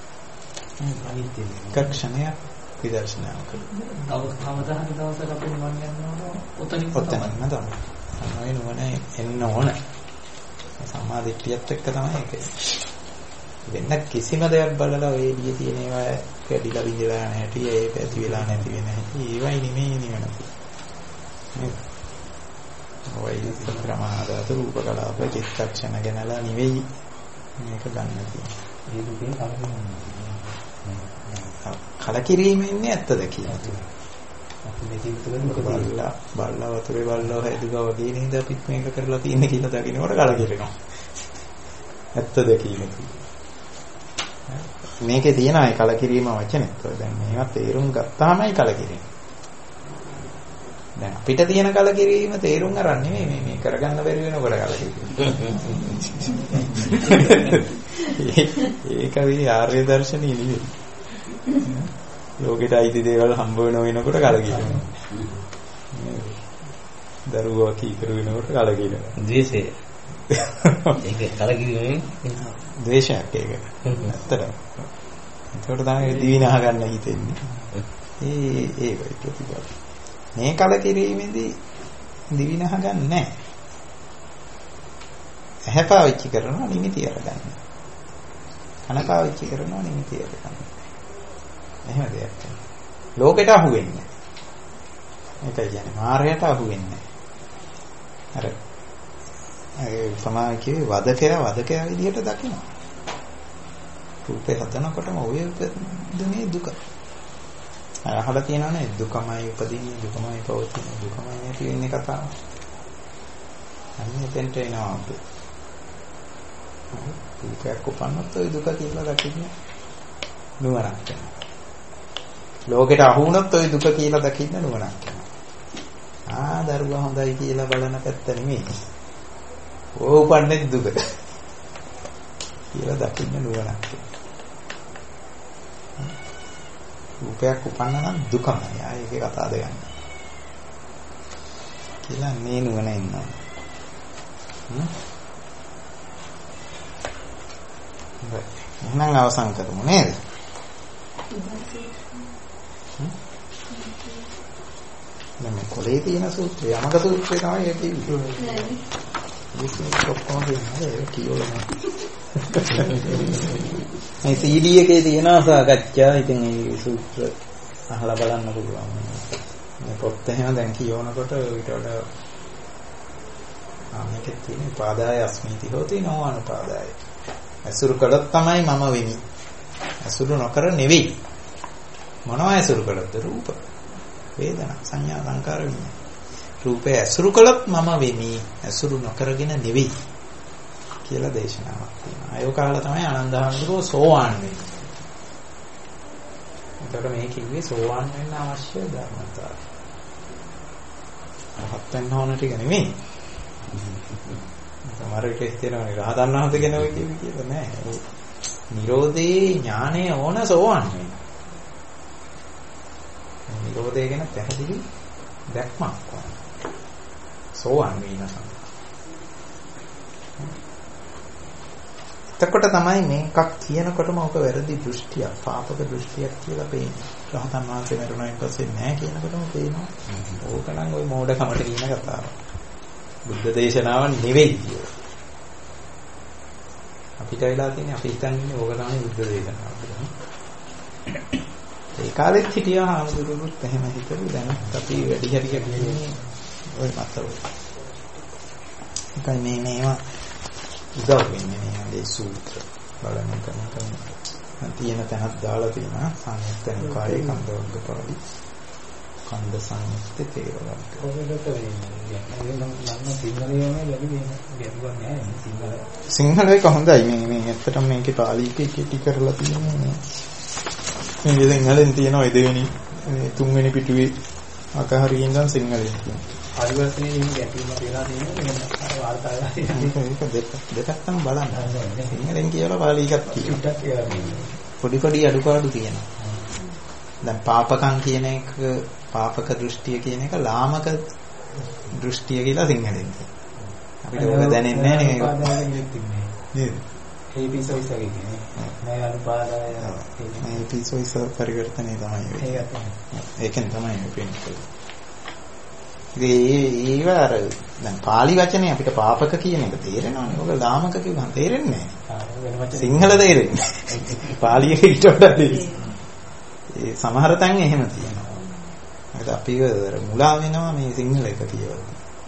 එක ක්ෂණයක් විදර්ශනා කරනවා. අවධානය දවසක අපි නිවන් යනවා ඔතනින්ම තමයි. සමහර නුවණ එන්න ඕන. සම්මාදිට්ඨියත් එක්ක තමයි ඒක. වෙන කිසිම දෙයක් බලලා ඔය එළියේ තියෙන ඒවා කැඩිලා බිඳලා යන හැටි, ඒක ඇති වෙලා නැති වෙන හැටි, ඒවයි නෙමෙයි නිවන. ඔය ප්‍රමාදාත රූප කලාප චිත්තක්ෂණ ගැනලා නෙවෙයි මේක ගන්න තියෙන්නේ. ඒ දුකේ කලකිරීමෙන්නේ ඇත්තද කියලා. අපි මේ ජීවිතවල මොකද බල්ලා වතුරේ බල්ලා හැදුවා වගේ නේද අපිත් මේක කරලා තියෙන්නේ කියලා දකින්නකොට කලකිරෙනවා. ඇත්තද කියලා. මේකේ තියෙන අය කලකිරීම වචනේ. දැන් මේවා තේරුම් ගත්තාමයි කලකිරෙන්නේ. දැන් අපිට තියෙන කලකිරීම තේරුම් අරන් නෙමෙයි මේ කරගන්න බැරි වෙනකොට කලකිරීම. ඒක විදි ආර්ය දර්ශනීය නෙමෙයි. ලෝකෙට අයිති දේවල් හම්බ වෙනකොට කලකිරීම. දරුවා කීකරු වෙනකොට කලකිරීම. ද්වේෂය. ඒක කලකිරීමෙන් ද්වේෂයක් ඒක. ඇත්තටම. ඒකට තමයි දිවිනහ ගන්න හිතෙන්නේ. ඒ ප්‍රතිපල. මේ කලකිරීමේදී දිවිනහ ගන්න නැහැ. ඇහැ පාවිච්චි කරනවා නිමිති අරගන්න. කන පාවිච්චි කරනවා නිමිති අරගන්න. එහෙම දෙයක්. ලෝකෙට අහු වෙන්නේ. ඒකයි කියන්නේ මායයට අහු වෙන්නේ. අර සමාජ කිව්වේ වදකයා විදිහට දකිනවා. රූපේ හදනකොටම ඔය දුනේ දුක. අහලා තියෙනවනේ දුකමයි උපදින්නේ දුකමයි පවතින්නේ දුකමයි නැති වෙන්නේ කතාව. අන්න එතෙන්ට එනවා අපි. දුකක් උපන්නොත් ඔය දුක කියලා දකින්න නුවණක් වෙනවා. ලෝකෙට අහු වුණොත් ඔය දුක කියලා දකින්න නුවණක් වෙනවා. දරුවා හොඳයි කියලා බලන පැත්ත නෙමෙයි. ඕ උපන්නේ දුක කියලා දකින්න නුවණක් වෙනවා. රූපයක් උපන්න නම් දුකමයි. ආයේ කතා දෙන්න. කියලා මේ නුවණ ඉන්නවා. එහෙනම් අවසන් කරමු නේද? මේ කොලේ තියෙන සූත්‍රය යමක සූත්‍රය තමයි ඒක කියන්නේ. ඒක ඔක්කොම කියන්නේ කියවලා. මේ CD එකේ තියෙන සාකච්ඡා ඉතින් මේ සූත්‍ර අහලා බලන්න පුළුවන්. මේ පොත් එහෙම දැන් කියවනකොට ඊට වඩා මේකේ තියෙන උපාදාය අස්මිති හොති නොඅනුපාදාය. අසුරු කළොත් තමයි මම වෙමි. අසුරු නොකර නෙවෙයි. මොනවා අසුරු කළොත් රූප, වේදනා, සංඥා, සංකාර විඤ්ඤාණ. රූපේ අසුරු කළොත් මම වෙමි. අසුරු නොකරගෙන නෙවෙයි. කියලා දේශනාවක් තියෙනවා. ඒක කාලා තමයි ආනන්දහාමුදුරුවෝ සෝවාන් වෙන්නේ. ඒකට මේ කිව්වේ සෝවාන් වෙන්න අවශ්‍ය ධර්මතාවය. රහත් වෙන්න ඕන ටික නෙමෙයි. සමහර විට හිතෙනවානේ රහතන් වහන්සේ කෙනෙක් ඔය කියලා නෑ. නිරෝධේ ඥානය ඕන සෝවන් වෙන. නිරෝධය ගැන පැහැදිලි දැක්මක් ඕන. සෝවන් වෙනසක්. එතකොට තමයි මේකක් කියනකොටම ඔක වැරදි දෘෂ්ටියක්, පාපක දෘෂ්ටියක් කියලා පේන්නේ. රහතන් වහන්සේ මරුණායින් පස්සේ නෑ කියනකොටම පේනවා. ඕක නම් ওই මෝඩකමට කියන කතාව. බුද්ධ දේශනාව නෙවෙයි කියලා. අපිට වෙලා තියෙන්නේ අපි හිතන්නේ ඕක තමයි බුද්ධ දේශනාව කියලා. ඒ කාලෙත් හිටියා හාමුදුරුවෝත් එහෙම හිතලා දැන් අපි වැඩි හරියක් කියන්නේ ওই මතවල. ඒකයි මේවා උදව් වෙන්නේ මේ සූත්‍ර බලන කරන තියෙන තැනක් දාලා තියෙනවා සංයුත්ත නිකායේ කන්දවර්ග පාළි කන්ද සංයුත්ත තේරවර්ග. කොහෙදට වෙන්නේ? නම් සිංහලයේම ලැබෙන්නේ සිංහල. සිංහල එක හොඳයි මේ ඇත්තටම මේකේ පාළි එක කෙටි කරලා තියෙන්නේ මේ සිංහලෙන් තියෙන ඔය දෙවෙනි තුන්වෙනි පිටුවේ අකහරිය ඉඳන් සිංහලෙන් තියෙනවා. ආදිවාසීන් ඉන්නේ ගැටීම කියලා තියෙනවා වාර්තාලා ඒක දෙකක් තමයි බලන්න. සිංහලෙන් කියලා පාළි එකක් තියෙනවා. පොඩි අඩුපාඩු තියෙනවා. දැන් පාපකම් කියන එක පාපක දෘෂ්ටිය කියන එක ලාමක දෘෂ්ටිය කියලා සිංහලෙන් කියනවා. අපිට ඕක දැනෙන්නේ නැහැ නේද? ඒ පිසොයිස කියන්නේ නෑ අනුපාදාය මේ පිසොයිස පරිවර්තනය තමයි ඒකෙන් තමයි වෙන්නේ. ඒව අර දැන් පාලි වචනේ අපිට පාපක කියන එක තේරෙනවනේ. ඔක ලාමක කිව්වම තේරෙන්නේ නැහැ. සිංහල තේරෙන්නේ. පාලි එක ඊට වඩා තේරෙන්නේ. ඒ සමහර තැන් එහෙම තියෙනවා. ඒත් අපි මුලා වෙනවා මේ සිංහල එක කියවල.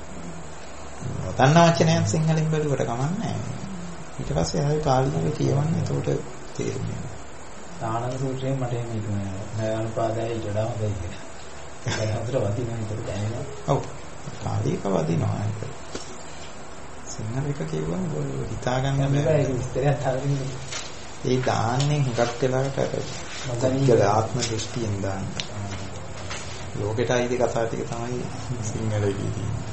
තන්න වචනයන් සිංහලෙන් බැලුවට කමක් නැහැ. ඊට පස්සේ ආයෙ පාලි එක කියවන්නේ එතකොට තේරෙන්නේ. දානක සූත්‍රයෙන් මට එහෙම හිතුණා. නෑ අනුපාදාය ඊට වඩා හොඳයි කියලා. ඒක හතර වදිනවා හිතට දැනෙනවා. ඔව්. පාලි එක වදිනවා ඒක. සිංහල එක කියවම හිතා ගන්න බෑ. ඒක විස්තරයක් හරියට. ඒ දාන්නේ හුඟක් වෙලාවට මොකද ආත්ම දෘෂ්ටියෙන් දාන්නේ. ලෝකෙට ආයිද කතා ටික තමයි සිංහලෙදී තියෙන්නේ.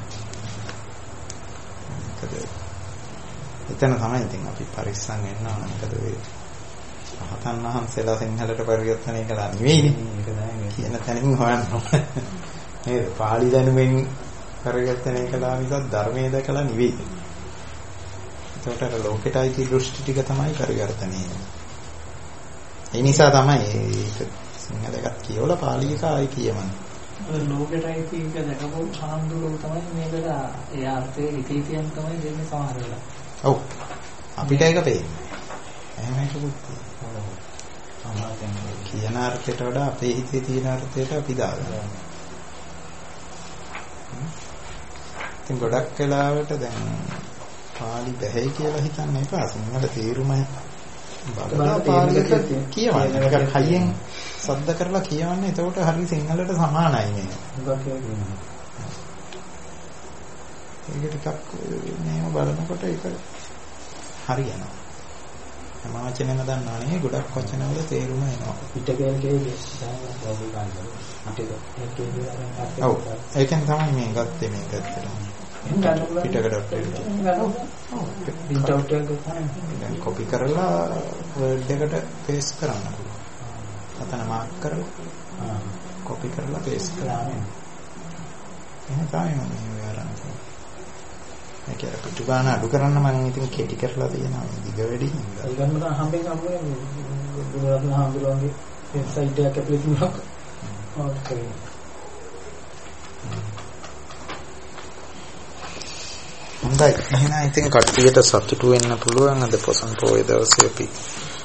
එතන තමයි ඉතින් අපි පරිස්සම් වෙන්න ඕන. මොකද ඒ රහතන් වහන්සේලා සිංහලට පරිවර්තනය කළා නෙවෙයිනේ. ඒක තමයි කියන තැනින් හොයන්න ඕනේ. නේද? පාලි දැනුමෙන් පරිවර්තනය කළා මිසක් ධර්මයේ දැකලා නෙවෙයි. ඒකට අර ලෝකෙට ආйти දෘෂ්ටි ටික තමයි පරිවර්තනය වෙන්නේ. ඒ නිසා තමයි ඒක සිංහල එකක් කියවලා පාලි එක ආයි කියවන්නේ. ලෝකෙට ආйти එක දැකපු සාන්දුරෝ තමයි මේකට ඒ අර්ථයේ ඉතිතියන් තමයි දෙන්නේ සමහර වෙලාවට. ඔව්. අපිට ඒක පේන්නේ. එහෙම එකකුත් කියන අර්ථයට වඩා අපේ හිතේ තියෙන අර්ථයට අපි දාගන්නවා. ඉතින් ගොඩක් වෙලාවට දැන් පාලි බැහැයි කියලා හිතන්න එපා. සිංහල තේරුම බලලා පාලික කියවන්න. ඒක හයියෙන් සද්ද කරලා කියවන්න. එතකොට හරිය සිංහලට සමානයි මේක. ඒක ටිකක් මේව බලනකොට ඒක හරියනවා. හැම වචනෙම දන්නවා නේ ගොඩක් වචනවල තේරුම එනවා. පිටකයෙන් කියන්නේ පිටක. ඔව්. ඒකෙන් තමයි මේ ගත්තේ මේක ඇත්තටම. පිටකට දැන් කොපි කරලා වර්ඩ් එකට පේස්ට් කරන්න පුළුවන්. අතන මාක් කරලා කොපි කරලා පේස්ට් කරන්න. එහෙනම් තමයි මම මේ ආරම්භය. ඒක පිටු ගන්න අඩු කරන්න මම ඉතින් කෙටි කරලා තියෙනවා දිග වැඩි හින්දා. ඒ ගන්න මම හම්බෙන් බුදුරත්න හාමුදුරුවන්ගේ වෙබ්සයිට් එකක් ඇතුලේ තියෙනවා. ඕකේ. හොඳයි. එහෙනම් ඉතින් කට්ටියට සතුටු වෙන්න පුළුවන් අද පොසොන් පොයේ දවසේ අපි